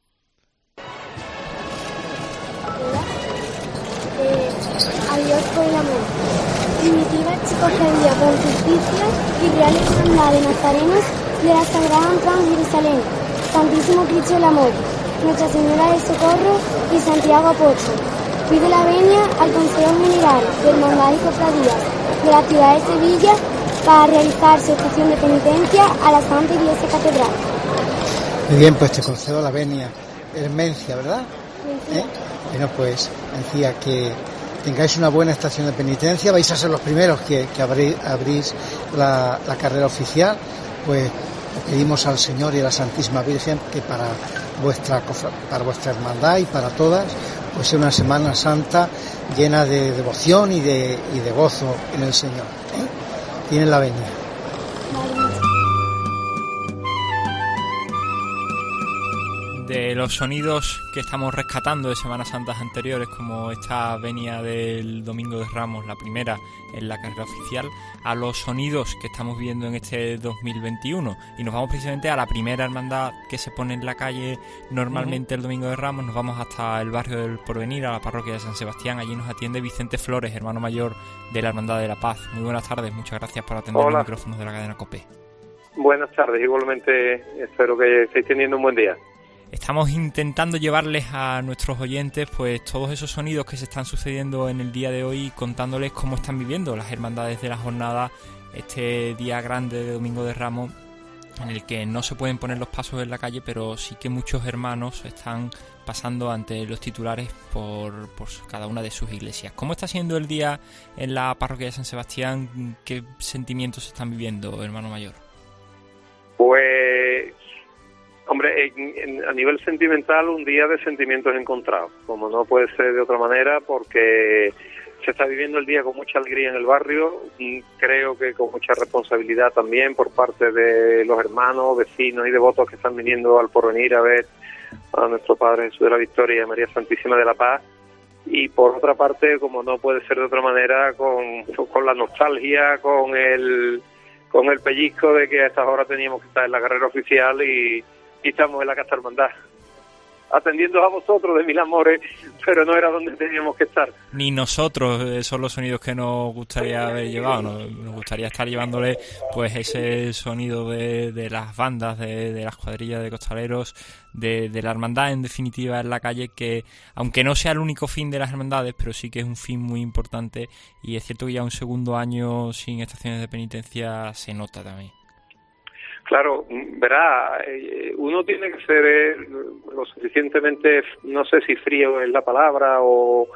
Eh, adiós por el amor. Primitiva Chicogelia Pontificia y Real Hermandad de Nazarenos de la Sagrada Entrada en Jerusalén, Santísimo Cristo del Amor, Nuestra Señora del Socorro y Santiago Apóstol. Pide la venia al Consejo General de Hermandades y Cofradías de la ciudad de Sevilla para realizar su estación de penitencia a la Santa Iglesia Catedral. Muy bien, pues te concedo la venia. Hermencia, ¿verdad? ¿Eh? Bueno, pues decía que tengáis una buena estación de penitencia, vais a ser los primeros que, que abrís, abrís la, la carrera oficial, pues pedimos al Señor y a la Santísima Virgen que para vuestra para vuestra hermandad y para todas, pues sea una Semana Santa llena de devoción y de, y de gozo en el Señor. ¿eh? Tienen la venia. De los sonidos que estamos rescatando de Semanas Santas anteriores, como esta venia del Domingo de Ramos, la primera en la carrera oficial, a los sonidos que estamos viendo en este dos mil veintiuno. Y nos vamos precisamente a la primera hermandad que se pone en la calle normalmente uh-huh. el Domingo de Ramos. Nos vamos hasta el barrio del Porvenir, a la parroquia de San Sebastián. Allí nos atiende Vicente Flores, hermano mayor de la Hermandad de la Paz. Muy buenas tardes, muchas gracias por atender Hola. Los micrófonos de la cadena COPE. Buenas tardes, igualmente espero que estéis teniendo un buen día. Estamos intentando llevarles a nuestros oyentes pues todos esos sonidos que se están sucediendo en el día de hoy, contándoles cómo están viviendo las hermandades de la jornada este día grande de Domingo de Ramos, en el que no se pueden poner los pasos en la calle, pero sí que muchos hermanos están pasando ante los titulares por, por cada una de sus iglesias. ¿Cómo está siendo el día en la parroquia de San Sebastián? ¿Qué sentimientos están viviendo, hermano mayor? Pues... Hombre, en, en, a nivel sentimental, un día de sentimientos encontrados, como no puede ser de otra manera, porque se está viviendo el día con mucha alegría en el barrio, y creo que con mucha responsabilidad también por parte de los hermanos, vecinos y devotos que están viniendo al Porvenir a ver a nuestro Padre Jesús de la Victoria y María Santísima de la Paz, y por otra parte, como no puede ser de otra manera, con, con la nostalgia, con el, con el pellizco de que a estas horas teníamos que estar en la carrera oficial y Y estamos en la Casa Hermandad, atendiendo a vosotros de mil amores, pero no era donde teníamos que estar. Ni nosotros, eh, son los sonidos que nos gustaría haber llevado, nos, nos gustaría estar llevándole pues ese sonido de, de las bandas, de, de las cuadrillas de costaleros, de, de la hermandad en definitiva en la calle, que aunque no sea el único fin de las hermandades, pero sí que es un fin muy importante, y es cierto que ya un segundo año sin estaciones de penitencia se nota también. Claro, verá, uno tiene que ser eh, lo suficientemente, no sé si frío es la palabra o,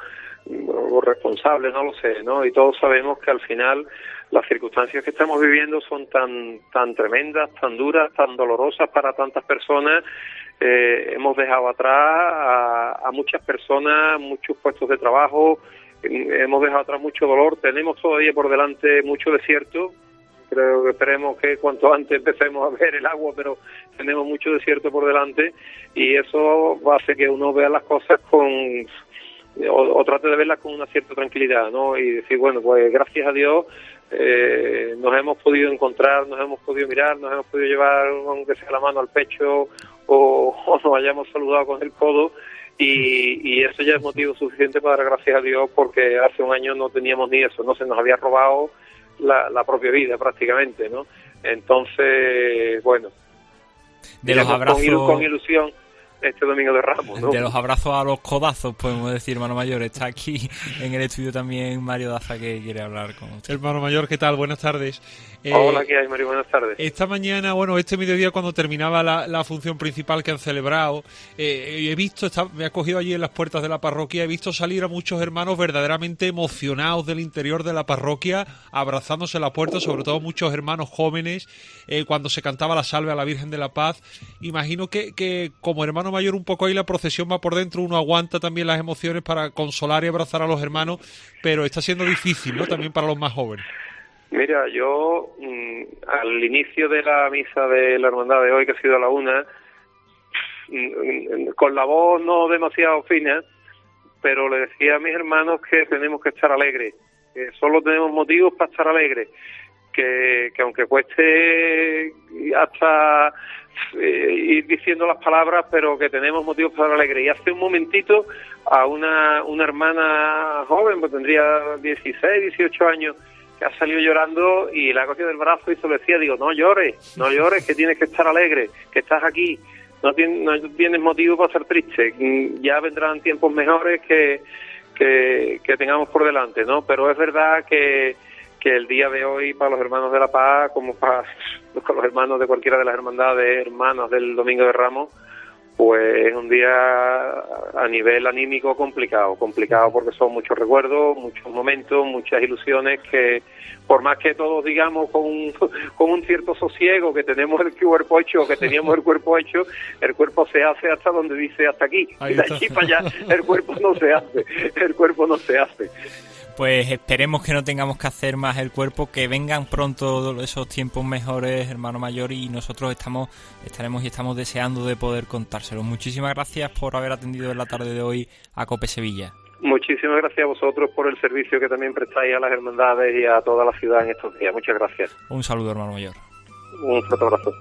o responsable, no lo sé, ¿no? Y todos sabemos que al final las circunstancias que estamos viviendo son tan tan tremendas, tan duras, tan dolorosas para tantas personas. Eh, hemos dejado atrás a, a muchas personas, muchos puestos de trabajo, hemos dejado atrás mucho dolor, tenemos todavía por delante mucho desierto. Creo que esperemos que cuanto antes empecemos a ver el agua, pero tenemos mucho desierto por delante y eso hace que uno vea las cosas con o, o trate de verlas con una cierta tranquilidad, ¿no? Y decir, bueno, pues gracias a Dios eh, nos hemos podido encontrar, nos hemos podido mirar, nos hemos podido llevar, aunque sea la mano al pecho o, o nos hayamos saludado con el codo. Y, y eso ya es motivo suficiente para dar gracias a Dios, porque hace un año no teníamos ni eso, no se nos había robado La, la propia vida prácticamente, ¿no? Entonces, bueno, de los abrazos con, con ilusión este Domingo de Ramos, ¿no? De los abrazos a los codazos, podemos decir, hermano mayor. Está aquí en el estudio también Mario Daza, que quiere hablar con usted. Hermano mayor, ¿qué tal? Buenas tardes. Eh, Hola, ¿qué hay, Mario? Buenas tardes. Esta mañana, bueno, este mediodía cuando terminaba la, la función principal que han celebrado, eh, he visto, está, me ha cogido allí en las puertas de la parroquia, he visto salir a muchos hermanos verdaderamente emocionados del interior de la parroquia, abrazándose en la puerta, sobre todo muchos hermanos jóvenes, eh, cuando se cantaba la salve a la Virgen de la Paz. Imagino que, que como hermano mayor un poco ahí la procesión va por dentro, uno aguanta también las emociones para consolar y abrazar a los hermanos, pero está siendo difícil, ¿no? También para los más jóvenes. Mira, yo mmm, al inicio de la misa de la hermandad de hoy, que ha sido a la una, mmm, con la voz no demasiado fina, pero le decía a mis hermanos que tenemos que estar alegres, que solo tenemos motivos para estar alegres, que, que aunque cueste hasta eh, ir diciendo las palabras, pero que tenemos motivos para estar alegres. Y hace un momentito a una, una hermana joven, pues tendría dieciséis, dieciocho años, que ha salido llorando y la ha cogido del brazo y se lo decía, digo, no llores, no llores, que tienes que estar alegre, que estás aquí, no tienes, no tienes motivo para estar triste, ya vendrán tiempos mejores que, que, que tengamos por delante, ¿no? Pero es verdad que, que el día de hoy para los hermanos de la Paz, como para los hermanos de cualquiera de las hermandades, hermanos del Domingo de Ramos, pues es un día a nivel anímico complicado, complicado porque son muchos recuerdos, muchos momentos, muchas ilusiones que, por más que todos digamos con un, con un cierto sosiego que tenemos el cuerpo hecho, que teníamos el cuerpo hecho, el cuerpo se hace hasta donde dice hasta aquí, y de aquí para allá el cuerpo no se hace, el cuerpo no se hace. Pues esperemos que no tengamos que hacer más el cuerpo, que vengan pronto esos tiempos mejores, hermano mayor, y nosotros estamos estaremos y estamos deseando de poder contárselo. Muchísimas gracias por haber atendido en la tarde de hoy a COPE Sevilla. Muchísimas gracias a vosotros por el servicio que también prestáis a las hermandades y a toda la ciudad en estos días. Muchas gracias. Un saludo, hermano mayor. Un fuerte abrazo.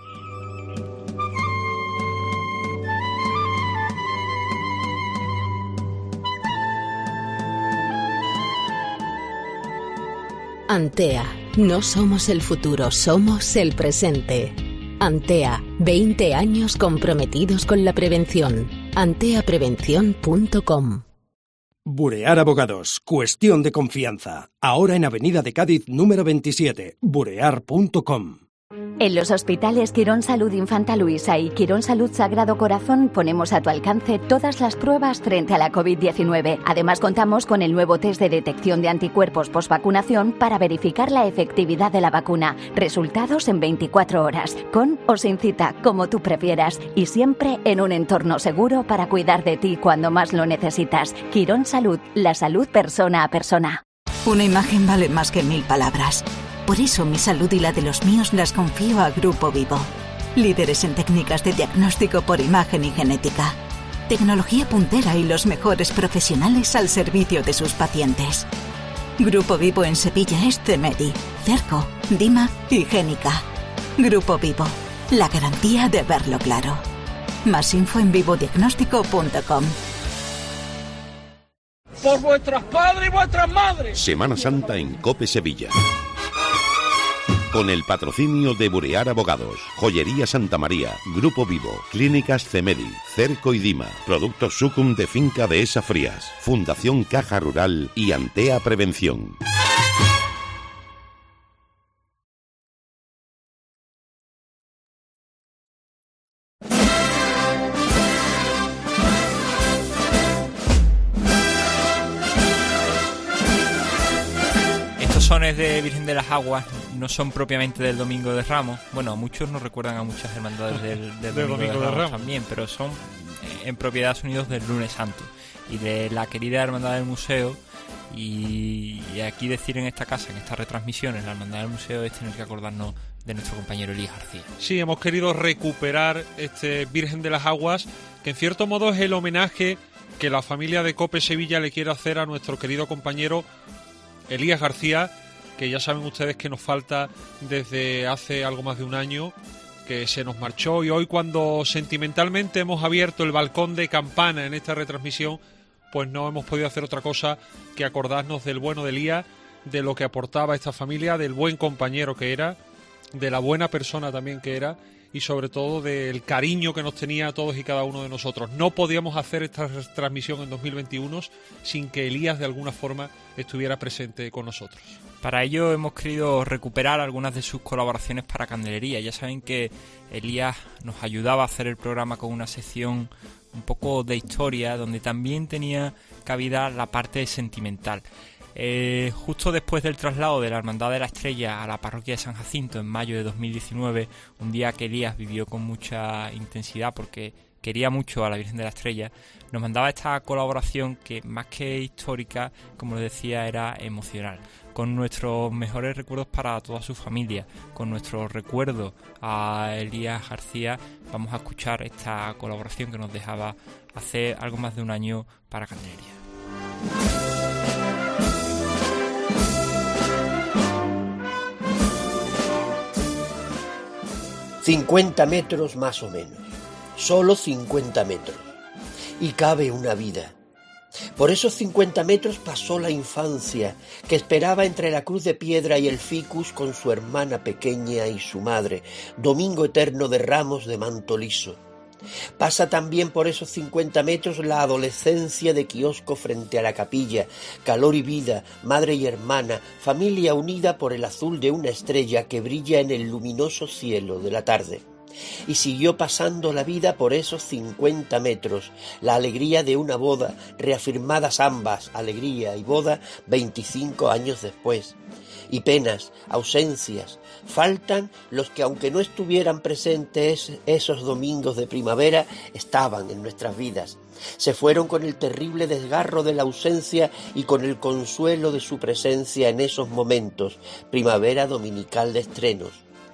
Antea, no somos el futuro, somos el presente. Antea, veinte años comprometidos con la prevención. antea prevención punto com. Burear Abogados, cuestión de confianza. Ahora en Avenida de Cádiz número veintisiete, burear punto com. En los hospitales Quirón Salud Infanta Luisa y Quirón Salud Sagrado Corazón ponemos a tu alcance todas las pruebas frente a la covid diecinueve. Además, contamos con el nuevo test de detección de anticuerpos posvacunación para verificar la efectividad de la vacuna. Resultados en veinticuatro horas, con o sin cita, como tú prefieras, y siempre en un entorno seguro para cuidar de ti cuando más lo necesitas. Quirón Salud, la salud persona a persona. Una imagen vale más que mil palabras. Por eso mi salud y la de los míos las confío a Grupo Vivo. Líderes en técnicas de diagnóstico por imagen y genética. Tecnología puntera y los mejores profesionales al servicio de sus pacientes. Grupo Vivo en Sevilla es Cemedi, Cerco, Dima y Génica. Grupo Vivo, la garantía de verlo claro. Más info en vivodiagnóstico punto com. Por vuestras padres y vuestras madres. Semana Santa en COPE Sevilla. Con el patrocinio de Burear Abogados, Joyería Santa María, Grupo Vivo, Clínicas Cemedi, Cerco y Dima, Productos Sucum de Finca Dehesa Frías, Fundación Caja Rural y Antea Prevención. Sones de Virgen de las Aguas no son propiamente del Domingo de Ramos. Bueno, muchos nos recuerdan a muchas hermandades del, del Domingo, Domingo de, Ramos de Ramos también, pero son en propiedad sonidos del Lunes Santo y de la querida Hermandad del Museo. Y, y aquí decir en esta casa, en estas retransmisiones, la Hermandad del Museo es tener que acordarnos de nuestro compañero Elías García. Sí, hemos querido recuperar este Virgen de las Aguas, que en cierto modo es el homenaje que la familia de COPE Sevilla le quiere hacer a nuestro querido compañero Elías García, que ya saben ustedes que nos falta desde hace algo más de un año, que se nos marchó, y hoy, cuando sentimentalmente hemos abierto el balcón de campana en esta retransmisión, pues no hemos podido hacer otra cosa que acordarnos del bueno de Elías, de lo que aportaba a esta familia, del buen compañero que era, de la buena persona también que era, y sobre todo del cariño que nos tenía a todos y cada uno de nosotros. No podíamos hacer esta transmisión en dos mil veintiuno sin que Elías de alguna forma estuviera presente con nosotros. Para ello hemos querido recuperar algunas de sus colaboraciones para Candelería. Ya saben que Elías nos ayudaba a hacer el programa con una sección un poco de historia, donde también tenía cabida la parte sentimental. Eh, justo después del traslado de la Hermandad de la Estrella a la parroquia de San Jacinto en mayo de dos mil diecinueve, un día que Elías vivió con mucha intensidad porque quería mucho a la Virgen de la Estrella, nos mandaba esta colaboración que más que histórica, como les decía, era emocional. Con nuestros mejores recuerdos para toda su familia, con nuestros recuerdos a Elías García, vamos a escuchar esta colaboración que nos dejaba hace algo más de un año para Candelería. cincuenta metros más o menos, solo cincuenta metros, y cabe una vida. Por esos cincuenta metros pasó la infancia, que esperaba entre la cruz de piedra y el ficus con su hermana pequeña y su madre, domingo eterno de ramos de manto liso. Pasa también por esos cincuenta metros la adolescencia de kiosco frente a la capilla, calor y vida, madre y hermana, familia unida por el azul de una estrella que brilla en el luminoso cielo de la tarde. Y siguió pasando la vida por esos cincuenta metros, la alegría de una boda, reafirmadas ambas, alegría y boda, veinticinco años después. Y penas, ausencias, faltan los que aunque no estuvieran presentes esos domingos de primavera, estaban en nuestras vidas. Se fueron con el terrible desgarro de la ausencia y con el consuelo de su presencia en esos momentos, primavera dominical de estrenos.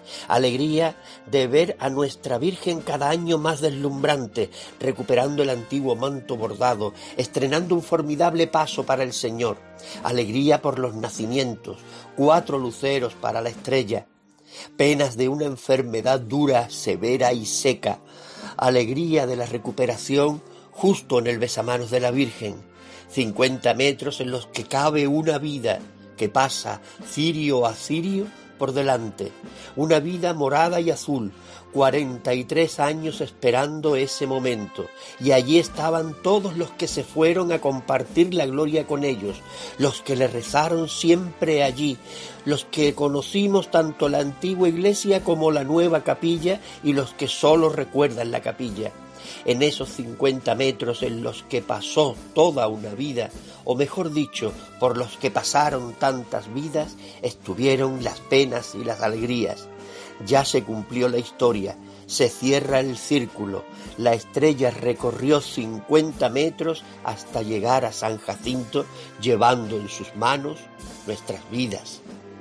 Alegría de ver a nuestra Virgen cada año más deslumbrante, recuperando el antiguo manto bordado, estrenando un formidable paso para el Señor. Alegría por los nacimientos, cuatro luceros para la estrella. Penas de una enfermedad dura, severa y seca. Alegría de la recuperación justo en el besamanos de la Virgen. cincuenta metros en los que cabe una vida que pasa cirio a cirio por delante, una vida morada y azul, cuarenta y tres años esperando ese momento, y allí estaban todos los que se fueron a compartir la gloria con ellos, los que le rezaron siempre allí, los que conocimos tanto la antigua iglesia como la nueva capilla y los que solo recuerdan la capilla. En esos cincuenta metros en los que pasó toda una vida, o mejor dicho, por los que pasaron tantas vidas, estuvieron las penas y las alegrías. Ya se cumplió la historia, se cierra el círculo, la estrella recorrió cincuenta metros hasta llegar a San Jacinto, llevando en sus manos nuestras vidas.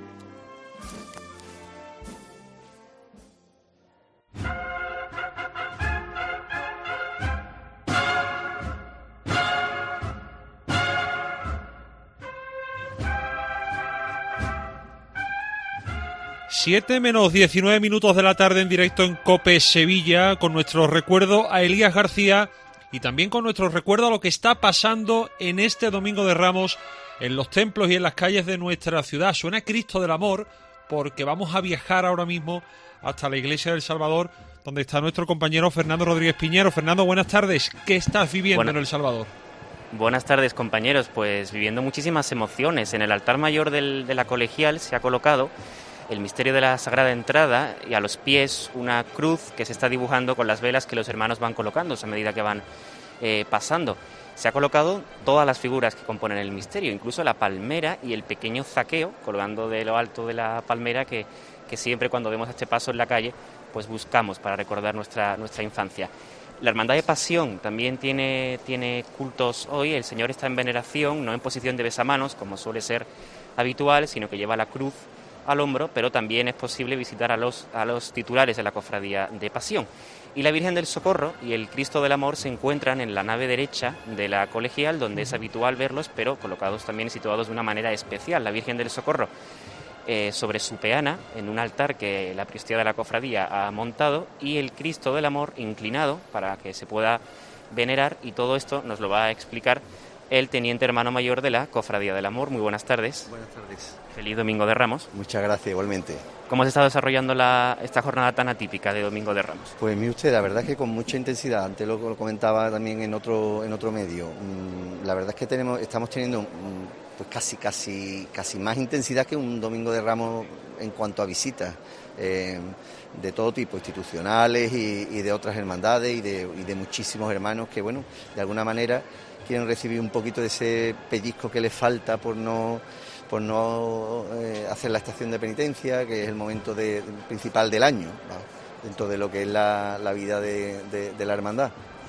siete menos diecinueve minutos de la tarde en directo en COPE Sevilla, con nuestro recuerdo a Elías García y también con nuestro recuerdo a lo que está pasando en este Domingo de Ramos en los templos y en las calles de nuestra ciudad. Suena Cristo del Amor porque vamos a viajar ahora mismo hasta la Iglesia del Salvador, donde está nuestro compañero Fernando Rodríguez Piñero. Fernando, buenas tardes. ¿Qué estás viviendo bueno. en El Salvador? Buenas tardes, compañeros. Pues viviendo muchísimas emociones. En el altar mayor del, de la Colegial se ha colocado el misterio de la Sagrada Entrada y a los pies una cruz que se está dibujando con las velas que los hermanos van colocando a medida que van eh, pasando. Se ha colocado todas las figuras que componen el misterio, incluso la palmera y el pequeño Zaqueo colgando de lo alto de la palmera que, que siempre cuando demos este paso en la calle pues buscamos para recordar nuestra, nuestra infancia. La Hermandad de Pasión también tiene, tiene cultos hoy. El Señor está en veneración, no en posición de besamanos como suele ser habitual, sino que lleva la cruz al hombro, pero también es posible visitar a los, a los titulares de la Cofradía de Pasión. Y la Virgen del Socorro y el Cristo del Amor se encuentran en la nave derecha de la Colegial, donde es habitual verlos, pero colocados también y situados de una manera especial. La Virgen del Socorro eh, sobre su peana, en un altar que la Priestía de la Cofradía ha montado, y el Cristo del Amor inclinado para que se pueda venerar, y todo esto nos lo va a explicar el teniente hermano mayor de la Cofradía del Amor. Muy buenas tardes. Buenas tardes. Feliz Domingo de Ramos. Muchas gracias, igualmente. ¿Cómo se está desarrollando la, esta jornada tan atípica de Domingo de Ramos? Pues mire usted, la verdad es que con mucha intensidad. Antes lo, lo comentaba también en otro en otro medio. La verdad es que tenemos estamos teniendo pues casi casi casi más intensidad que un Domingo de Ramos en cuanto a visitas. Eh, de todo tipo, institucionales y, y de otras hermandades y de, y de muchísimos hermanos que, bueno, de alguna manera quieren recibir un poquito de ese pellizco que les falta por no por no eh, hacer la estación de penitencia, que es el momento de, principal del año, ¿no? Dentro de lo que es la, la vida de, de, de la hermandad.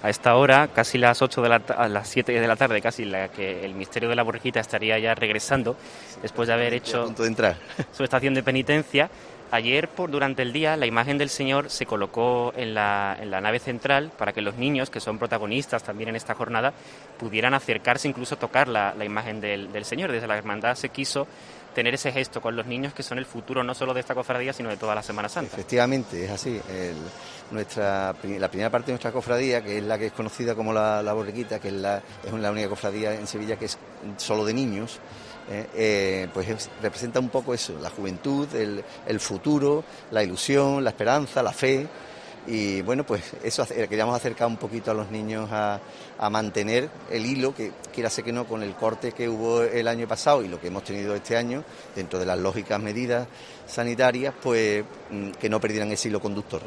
A esta hora, casi las ocho de la a las siete de la tarde, casi la que el misterio de la borriquita estaría ya regresando después de haber hecho a punto de entrar. su estación de penitencia. Ayer, por durante el día, la imagen del Señor se colocó en la, en la nave central para que los niños, que son protagonistas también en esta jornada, pudieran acercarse, incluso tocar la, la imagen del, del Señor. Desde la hermandad se quiso tener ese gesto con los niños, que son el futuro no solo de esta cofradía, sino de toda la Semana Santa. Efectivamente, es así. El, nuestra La primera parte de nuestra cofradía, que es la que es conocida como la, la Borriquita, que es la, es la única cofradía en Sevilla que es solo de niños, eh, eh, pues es, representa un poco eso, la juventud, el, el futuro, la ilusión, la esperanza, la fe. Y bueno, pues eso queríamos acercar un poquito a los niños a, a mantener el hilo, que quiera ser que no, con el corte que hubo el año pasado y lo que hemos tenido este año, dentro de las lógicas medidas sanitarias, pues que no perdieran ese hilo conductor.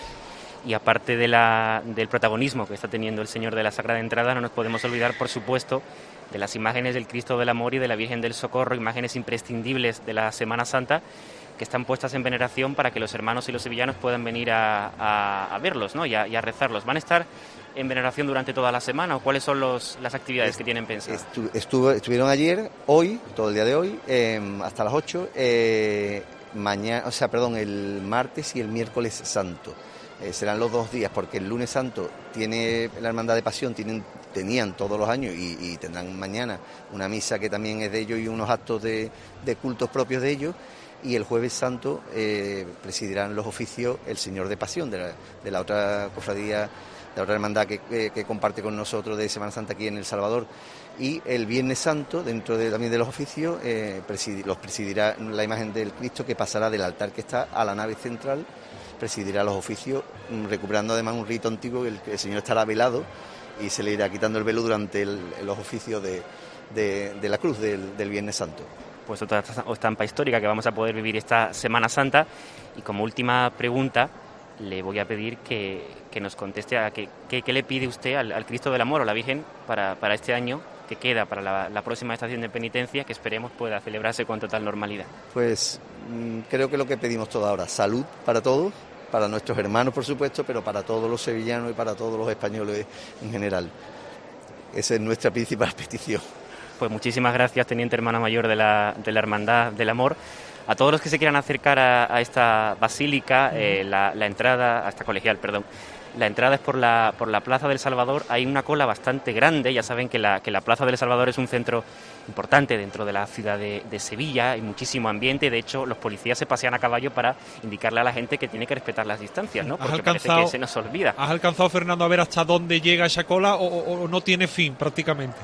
Y aparte de la, del protagonismo que está teniendo el Señor de la Sagrada Entrada, no nos podemos olvidar, por supuesto, de las imágenes del Cristo del Amor y de la Virgen del Socorro, imágenes imprescindibles de la Semana Santa, que están puestas en veneración para que los hermanos y los sevillanos puedan venir a, a, a verlos, ¿no? y, a, y a rezarlos. ¿Van a estar en veneración durante toda la semana o cuáles son los, las actividades Est- que tienen pensadas? Estu- estuvo, estuvieron ayer, hoy, todo el día de hoy, eh, hasta las ocho, eh, mañana, o sea, perdón, el martes y el miércoles santo. Eh, serán los dos días, porque el lunes santo tiene la Hermandad de Pasión, tienen, tenían todos los años y, y tendrán mañana una misa que también es de ellos y unos actos de, de cultos propios de ellos. Y el jueves santo eh, presidirán los oficios el Señor de Pasión, de la, de la otra cofradía, de la otra hermandad que, que, que comparte con nosotros de Semana Santa aquí en El Salvador. Y el viernes santo, dentro de, también de los oficios, eh, presidi, los presidirá la imagen del Cristo, que pasará del altar que está a la nave central, presidirá los oficios, recuperando además un rito antiguo, el, el Señor estará velado y se le irá quitando el velo durante el, los oficios de, de, de la cruz del, del viernes santo. Pues otra estampa histórica que vamos a poder vivir esta Semana Santa. Y como última pregunta, le voy a pedir que, que nos conteste a qué le pide usted al, al Cristo del Amor o la Virgen para, para este año que queda, para la, la próxima estación de penitencia, que esperemos pueda celebrarse con total normalidad. Pues mmm, creo que lo que pedimos toda ahora, salud para todos, para nuestros hermanos por supuesto, pero para todos los sevillanos y para todos los españoles en general. Esa es nuestra principal petición. Pues muchísimas gracias, Teniente Hermana Mayor de la, de la Hermandad del Amor. A todos los que se quieran acercar a, a esta basílica, eh, la, la entrada, a esta colegial, perdón, la entrada es por la, por la Plaza del Salvador. Hay una cola bastante grande, ya saben que la, que la Plaza del Salvador es un centro importante dentro de la ciudad de, de Sevilla, hay muchísimo ambiente, de hecho los policías se pasean a caballo para indicarle a la gente que tiene que respetar las distancias, ¿no? Porque parece que se nos olvida. ¿Has alcanzado, Fernando, a ver hasta dónde llega esa cola o, o, o no tiene fin prácticamente?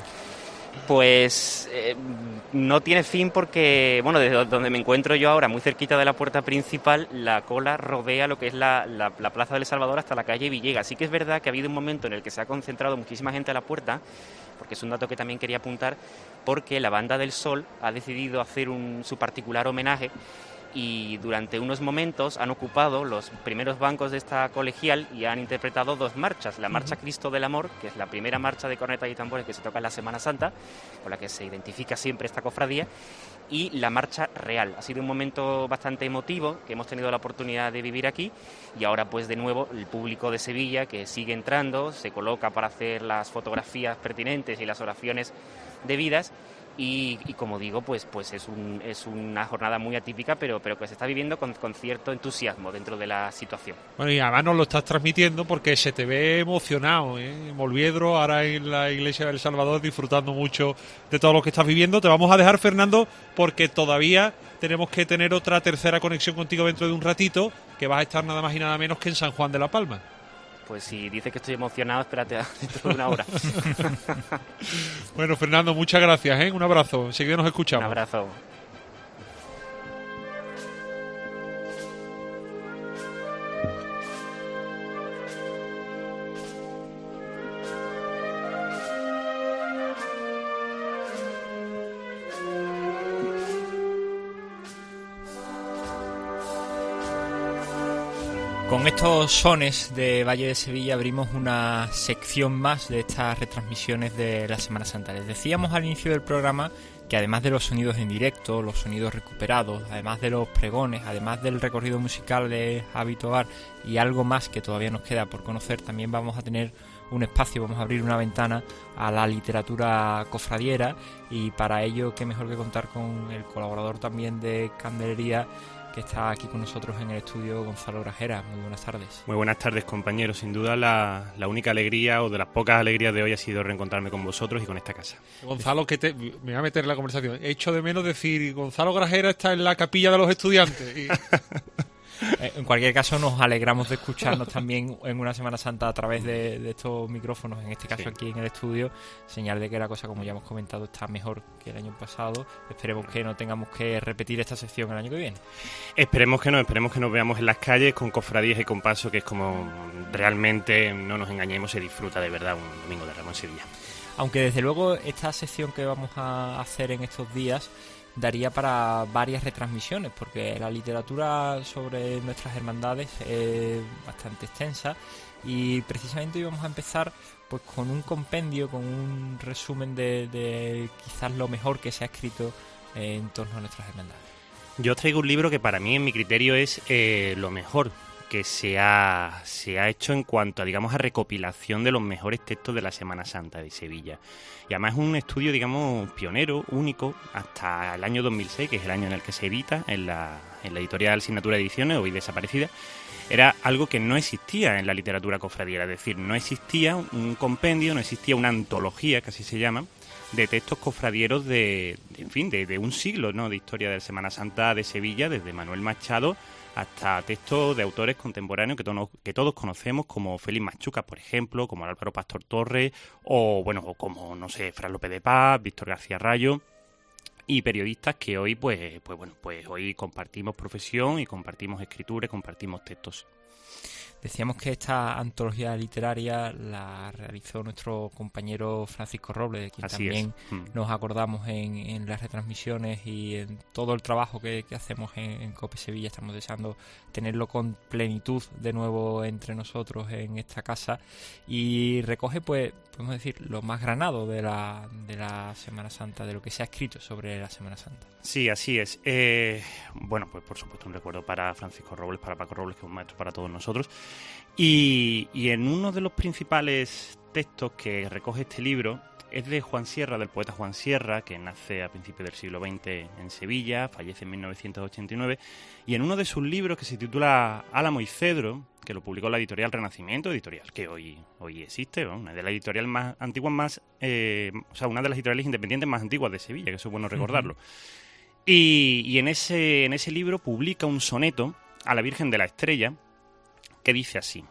Pues eh, no tiene fin porque, bueno, desde donde me encuentro yo ahora, muy cerquita de la puerta principal, la cola rodea lo que es la, la, la Plaza del Salvador hasta la calle Villegas. Sí que es verdad que ha habido un momento en el que se ha concentrado muchísima gente a la puerta, porque es un dato que también quería apuntar, porque la Banda del Sol ha decidido hacer un, su particular homenaje y durante unos momentos han ocupado los primeros bancos de esta colegial y han interpretado dos marchas, la Marcha Cristo del Amor, que es la primera marcha de cornetas y tambores que se toca en la Semana Santa, con la que se identifica siempre esta cofradía, y la Marcha Real. Ha sido un momento bastante emotivo que hemos tenido la oportunidad de vivir aquí y ahora pues de nuevo el público de Sevilla que sigue entrando, se coloca para hacer las fotografías pertinentes y las oraciones debidas. Y, y como digo, pues pues es un, es una jornada muy atípica, pero pero que se está viviendo con, con cierto entusiasmo dentro de la situación. Bueno, y además nos lo estás transmitiendo porque se te ve emocionado, ¿eh? Molviedro, ahora en la iglesia del Salvador, disfrutando mucho de todo lo que estás viviendo. Te vamos a dejar, Fernando, porque todavía tenemos que tener otra tercera conexión contigo dentro de un ratito, que vas a estar nada más y nada menos que en San Juan de la Palma. Pues si dice que estoy emocionado, espérate dentro de una hora. Bueno, Fernando, muchas gracias, ¿eh? Un abrazo. Enseguida nos escuchamos. Un abrazo. Con estos sones de Valle de Sevilla abrimos una sección más de estas retransmisiones de la Semana Santa. Les decíamos al inicio del programa que además de los sonidos en directo, los sonidos recuperados, además de los pregones, además del recorrido musical de Javi Tobar y algo más que todavía nos queda por conocer, también vamos a tener un espacio, vamos a abrir una ventana a la literatura cofradiera, y para ello qué mejor que contar con el colaborador también de Candelería, que está aquí con nosotros en el estudio, Gonzalo Grajera. Muy buenas tardes. Muy buenas tardes, compañeros. Sin duda la, la única alegría o de las pocas alegrías de hoy ha sido reencontrarme con vosotros y con esta casa. Gonzalo, que te, me voy a meter en la conversación. He hecho de menos decir Gonzalo Grajera está en la capilla de los estudiantes. Y... En cualquier caso, nos alegramos de escucharnos también en una Semana Santa a través de, de estos micrófonos, en este caso sí. Aquí en el estudio, señal de que la cosa, como ya hemos comentado, está mejor que el año pasado. Esperemos que no tengamos que repetir esta sección el año que viene. Esperemos que no, esperemos que nos veamos en las calles con cofradías y con paso, que es como realmente, no nos engañemos, se disfruta de verdad un Domingo de Ramos en Sevilla. Aunque desde luego esta sección que vamos a hacer en estos días daría para varias retransmisiones, porque la literatura sobre nuestras hermandades es bastante extensa, y precisamente hoy vamos a empezar pues con un compendio, con un resumen de, de quizás lo mejor que se ha escrito en torno a nuestras hermandades. Yo os traigo un libro que para mí, en mi criterio, es eh, lo mejor que se ha, se ha hecho en cuanto a, digamos, a recopilación de los mejores textos de la Semana Santa de Sevilla. Y además es un estudio, digamos, pionero, único, hasta el año dos mil seis, que es el año en el que se edita en la, en la editorial Signatura Ediciones, hoy desaparecida. Era algo que no existía en la literatura cofradiera, es decir, no existía un compendio, no existía una antología, que así se llama, de textos cofradieros de, de en fin, de, de un siglo, ¿no?, de historia de la Semana Santa de Sevilla, desde Manuel Machado hasta textos de autores contemporáneos que, to- que todos conocemos, como Félix Machuca, por ejemplo, como Álvaro Pastor Torres, o bueno, o como, no sé, Fran López de Paz, Víctor García Rayo, y periodistas que hoy, pues, pues bueno, pues hoy compartimos profesión y compartimos escritura y compartimos textos. Decíamos que esta antología literaria la realizó nuestro compañero Francisco Robles, de quien Así también mm. nos acordamos en, en las retransmisiones y en todo el trabajo que, que hacemos en, en COPE Sevilla. Estamos deseando tenerlo con plenitud de nuevo entre nosotros en esta casa, y recoge, pues, podemos decir, lo más granado de la, de la Semana Santa, de lo que se ha escrito sobre la Semana Santa. Sí, así es. Eh, bueno, pues por supuesto un recuerdo para Francisco Robles, para Paco Robles, que es un maestro para todos nosotros. Y, y en uno de los principales textos que recoge este libro es de Juan Sierra, del poeta Juan Sierra, que nace a principios del siglo veinte en Sevilla, fallece en mil novecientos ochenta y nueve, y en uno de sus libros que se titula Álamo y Cedro, que lo publicó la editorial Renacimiento, editorial que hoy, hoy existe, ¿no?, una de las editoriales más antiguas, más eh, o sea, una de las editoriales independientes más antiguas de Sevilla, que eso es bueno recordarlo. Uh-huh. Y, y en ese, en ese libro publica un soneto a la Virgen de la Estrella, que dice así: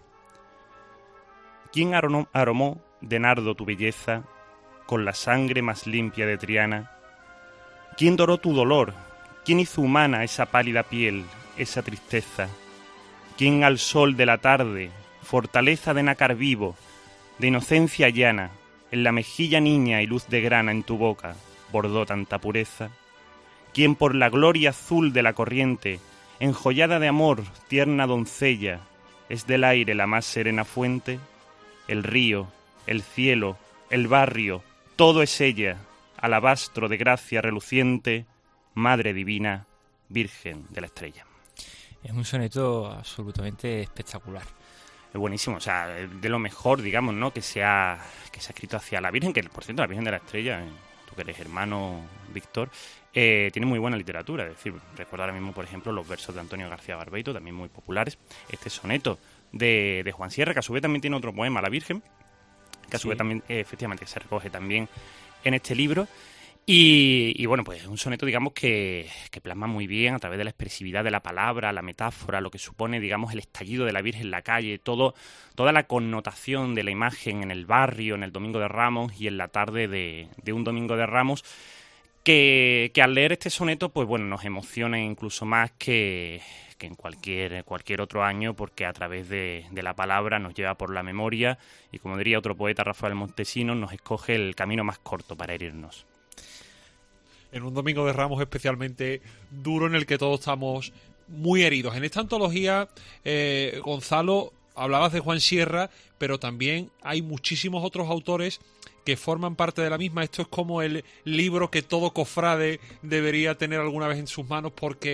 ¿Quién aromó, aromó de nardo tu belleza con la sangre más limpia de Triana? ¿Quién doró tu dolor? ¿Quién hizo humana esa pálida piel, esa tristeza? ¿Quién al sol de la tarde, fortaleza de nácar vivo, de inocencia llana, en la mejilla niña y luz de grana en tu boca, bordó tanta pureza? ¿Quién por la gloria azul de la corriente, enjollada de amor, tierna doncella, es del aire la más serena fuente? El río, el cielo, el barrio, todo es ella, alabastro de gracia reluciente, Madre Divina, Virgen de la Estrella. Es un soneto absolutamente espectacular. Es buenísimo, o sea, de lo mejor, digamos, ¿no?, que se ha, que se ha escrito hacia la Virgen, que por cierto, la Virgen de la Estrella, tú que eres hermano, Víctor, eh, tiene muy buena literatura. Es decir, recuerdo ahora mismo, por ejemplo, los versos de Antonio García Barbeito, también muy populares. Este soneto de, de Juan Sierra, que a su vez también tiene otro poema, La Virgen, que a su sí. vez también, eh, efectivamente, se recoge también en este libro. Y, y bueno, pues es un soneto, digamos, que, que plasma muy bien a través de la expresividad de la palabra, la metáfora, lo que supone, digamos, el estallido de la Virgen en la calle, todo, toda la connotación de la imagen en el barrio, en el Domingo de Ramos y en la tarde de, de un Domingo de Ramos, que, que al leer este soneto, pues bueno, nos emociona incluso más que, que en cualquier, cualquier otro año, porque a través de, de la palabra nos lleva por la memoria y, como diría otro poeta, Rafael Montesinos, nos escoge el camino más corto para herirnos. En un Domingo de Ramos especialmente duro, en el que todos estamos muy heridos. En esta antología, eh, Gonzalo, hablabas de Juan Sierra, pero también hay muchísimos otros autores que forman parte de la misma. Esto es como el libro que todo cofrade debería tener alguna vez en sus manos, porque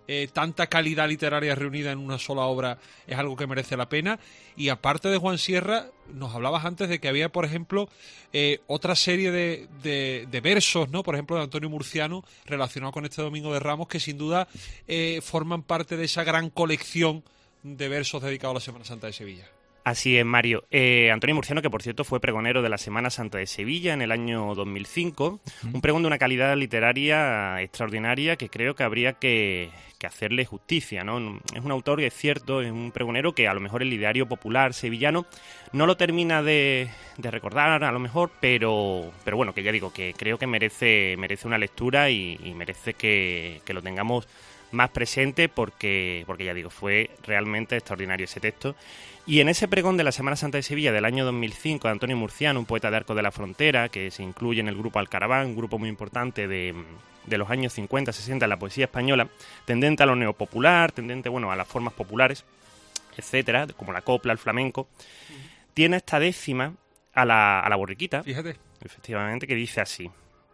eh, tanta calidad literaria reunida en una sola obra es algo que merece la pena. Y aparte de Juan Sierra, nos hablabas antes de que había, por ejemplo, eh, otra serie de, de, de versos, ¿no? Por ejemplo, de Antonio Murciano, relacionado con este Domingo de Ramos, que sin duda eh, forman parte de esa gran colección de versos dedicados a la Semana Santa de Sevilla. Así es, Mario. Eh, Antonio Murciano, que por cierto fue pregonero de la Semana Santa de Sevilla en el año dos mil cinco, uh-huh. un pregón de una calidad literaria extraordinaria que creo que habría que, que hacerle justicia, ¿no? Es un autor que es cierto, es un pregonero que a lo mejor el ideario popular sevillano no lo termina de, de recordar, a lo mejor, pero, pero bueno, que ya digo, que creo que merece, merece una lectura y, y merece que, que lo tengamos más presente porque, porque ya digo, fue realmente extraordinario ese texto. Y en ese pregón de la Semana Santa de Sevilla del año dos mil cinco de Antonio Murciano, un poeta de Arcos de la Frontera, que se incluye en el grupo Alcaraván, un grupo muy importante de, de los años cincuenta, sesenta en la poesía española, tendente a lo neopopular, tendente bueno a las formas populares, etcétera, como la copla, el flamenco, tiene esta décima a la, a la borriquita, fíjate, efectivamente, que dice así: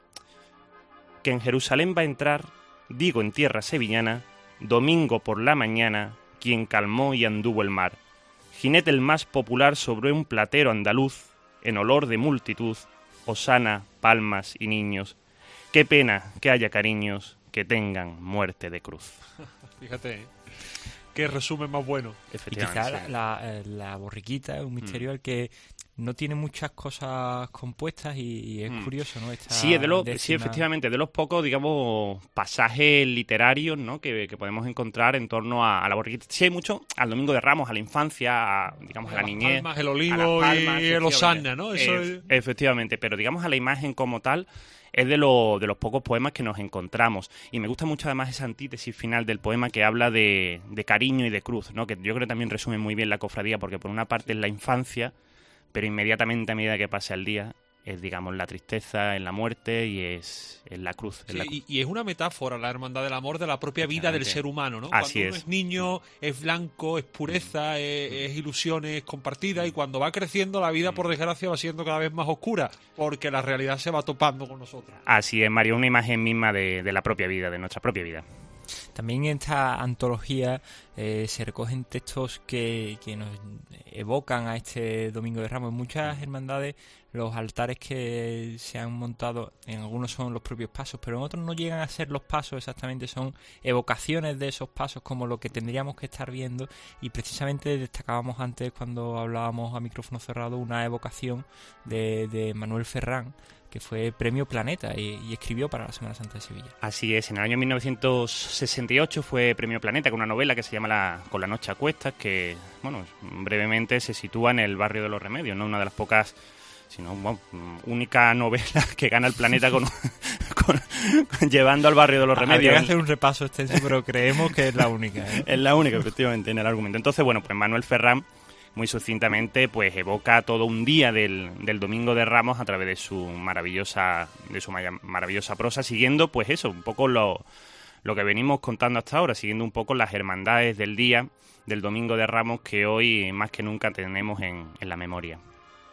que en Jerusalén va a entrar, digo en tierra sevillana, domingo por la mañana, quien calmó y anduvo el mar. Jinete el más popular sobre un platero andaluz, en olor de multitud, hosana, palmas y niños. Qué pena que haya cariños que tengan muerte de cruz. Fíjate, ¿eh? Qué resumen más bueno. Y quizá la, la, la borriquita es un misterio mm. al que no tiene muchas cosas compuestas y, y es mm. curioso, ¿no? Esta sí, es de los, décima... sí, efectivamente, de los pocos, digamos, pasajes literarios, ¿no? que, que podemos encontrar en torno a, a la borriquita. Sí, hay mucho al Domingo de Ramos, a la infancia, a, digamos, a la niñez. Palmas, el olivo palmas, y el osana, ¿no? Eso es... Efectivamente, pero digamos a la imagen como tal, es de, lo, de los pocos poemas que nos encontramos. Y me gusta mucho además esa antítesis final del poema que habla de, de cariño y de cruz, ¿no? Que yo creo que también resume muy bien la cofradía, porque por una parte es la infancia, pero inmediatamente a medida que pasa el día es, digamos, la tristeza, en la muerte y es, es la cruz. Es sí, la cruz. Y, y es una metáfora, la hermandad del amor, de la propia vida del ser humano, ¿no? Así cuando uno es. es niño, es blanco, es pureza, es, es ilusiones compartidas, y cuando va creciendo la vida, por desgracia, va siendo cada vez más oscura, porque la realidad se va topando con nosotros. Así es, Mario, una imagen misma de, de la propia vida, de nuestra propia vida. También en esta antología eh, se recogen textos que, que nos evocan a este Domingo de Ramos. En muchas hermandades los altares que se han montado, en algunos son los propios pasos, pero en otros no llegan a ser los pasos exactamente, son evocaciones de esos pasos, como lo que tendríamos que estar viendo. Y precisamente destacábamos antes, cuando hablábamos a micrófono cerrado, una evocación de, de Manuel Ferrán, que fue Premio Planeta y, y escribió para la Semana Santa de Sevilla. Así es, en el año mil novecientos sesenta y ocho fue Premio Planeta con una novela que se llama la, Con la noche a cuestas, que, bueno, brevemente se sitúa en el barrio de los Remedios, ¿no? Una de las pocas, sino bueno, única novela que gana el Planeta con, con, con llevando al barrio de los Remedios. Habría que hacer un repaso extenso, pero creemos que es la única, ¿eh? Es la única, efectivamente, en el argumento. Entonces, bueno, pues Manuel Ferrán, muy sucintamente, pues evoca todo un día del, del Domingo de Ramos a través de su maravillosa de su maravillosa prosa, siguiendo pues eso, un poco lo, lo que venimos contando hasta ahora, siguiendo un poco las hermandades del día del Domingo de Ramos que hoy más que nunca tenemos en, en la memoria.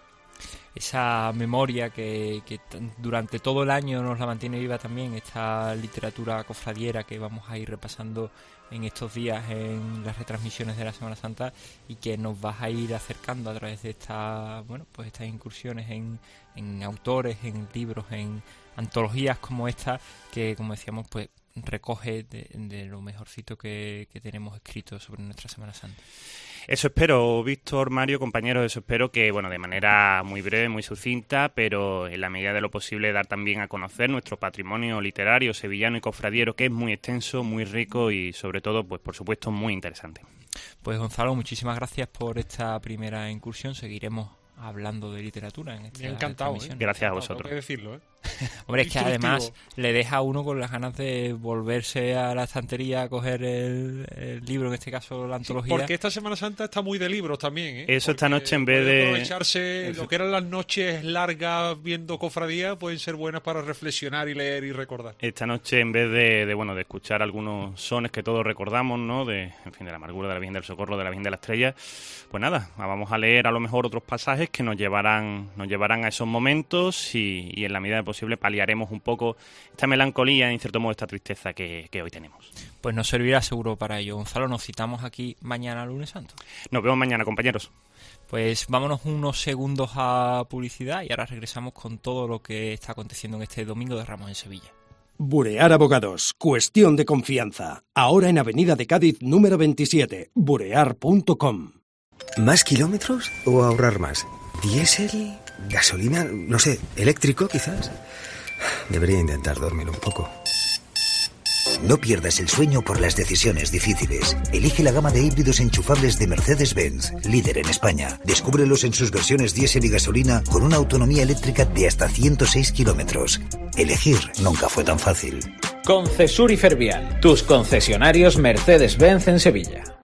Esa memoria que, que durante todo el año nos la mantiene viva también, esta literatura cofradiera que vamos a ir repasando en estos días en las retransmisiones de la Semana Santa, y que nos vas a ir acercando a través de esta, bueno, pues estas incursiones en, en autores, en libros, en antologías como esta, que como decíamos, pues recoge de, de lo mejorcito que, que tenemos escrito sobre nuestra Semana Santa. Eso espero, Víctor, Mario, compañeros, eso espero que, bueno, de manera muy breve, muy sucinta, pero en la medida de lo posible dar también a conocer nuestro patrimonio literario sevillano y cofradiero, que es muy extenso, muy rico y sobre todo, pues por supuesto, muy interesante. Pues Gonzalo, muchísimas gracias por esta primera incursión. Seguiremos hablando de literatura en esta Me ha encantado, ¿eh? Gracias a vosotros. Tengo que decirlo, ¿eh? Hombre, es que además le deja a uno con las ganas de volverse a la estantería a coger el, el libro, en este caso la antología. Sí, porque esta Semana Santa está muy de libros también, ¿eh? Eso, porque esta noche en vez de... aprovecharse, Eso. Lo que eran las noches largas viendo cofradía pueden ser buenas para reflexionar y leer y recordar. Esta noche en vez de, de bueno de escuchar algunos sones que todos recordamos, ¿no? De, en fin, de la amargura de la Virgen del Socorro, de la Virgen de la Estrella, pues nada, vamos a leer a lo mejor otros pasajes que nos llevarán, nos llevarán a esos momentos y, y en la medida de posible posible paliaremos un poco esta melancolía, en cierto modo esta tristeza que, que hoy tenemos. Pues nos servirá seguro para ello. Gonzalo, nos citamos aquí mañana lunes santo. Nos vemos mañana, compañeros. Pues vámonos unos segundos a publicidad y ahora regresamos con todo lo que está aconteciendo en este Domingo de Ramos en Sevilla. Burear Abogados, cuestión de confianza. Ahora en Avenida de Cádiz número veintisiete, burear punto com. ¿Más kilómetros o ahorrar más? ¿Diésel? ¿Gasolina? No sé, ¿eléctrico quizás? Debería intentar dormir un poco. No pierdas el sueño por las decisiones difíciles. Elige la gama de híbridos enchufables de Mercedes-Benz, líder en España. Descúbrelos en sus versiones diésel y gasolina con una autonomía eléctrica de hasta ciento seis kilómetros. Elegir nunca fue tan fácil. Concesur y Fervial, tus concesionarios Mercedes-Benz en Sevilla.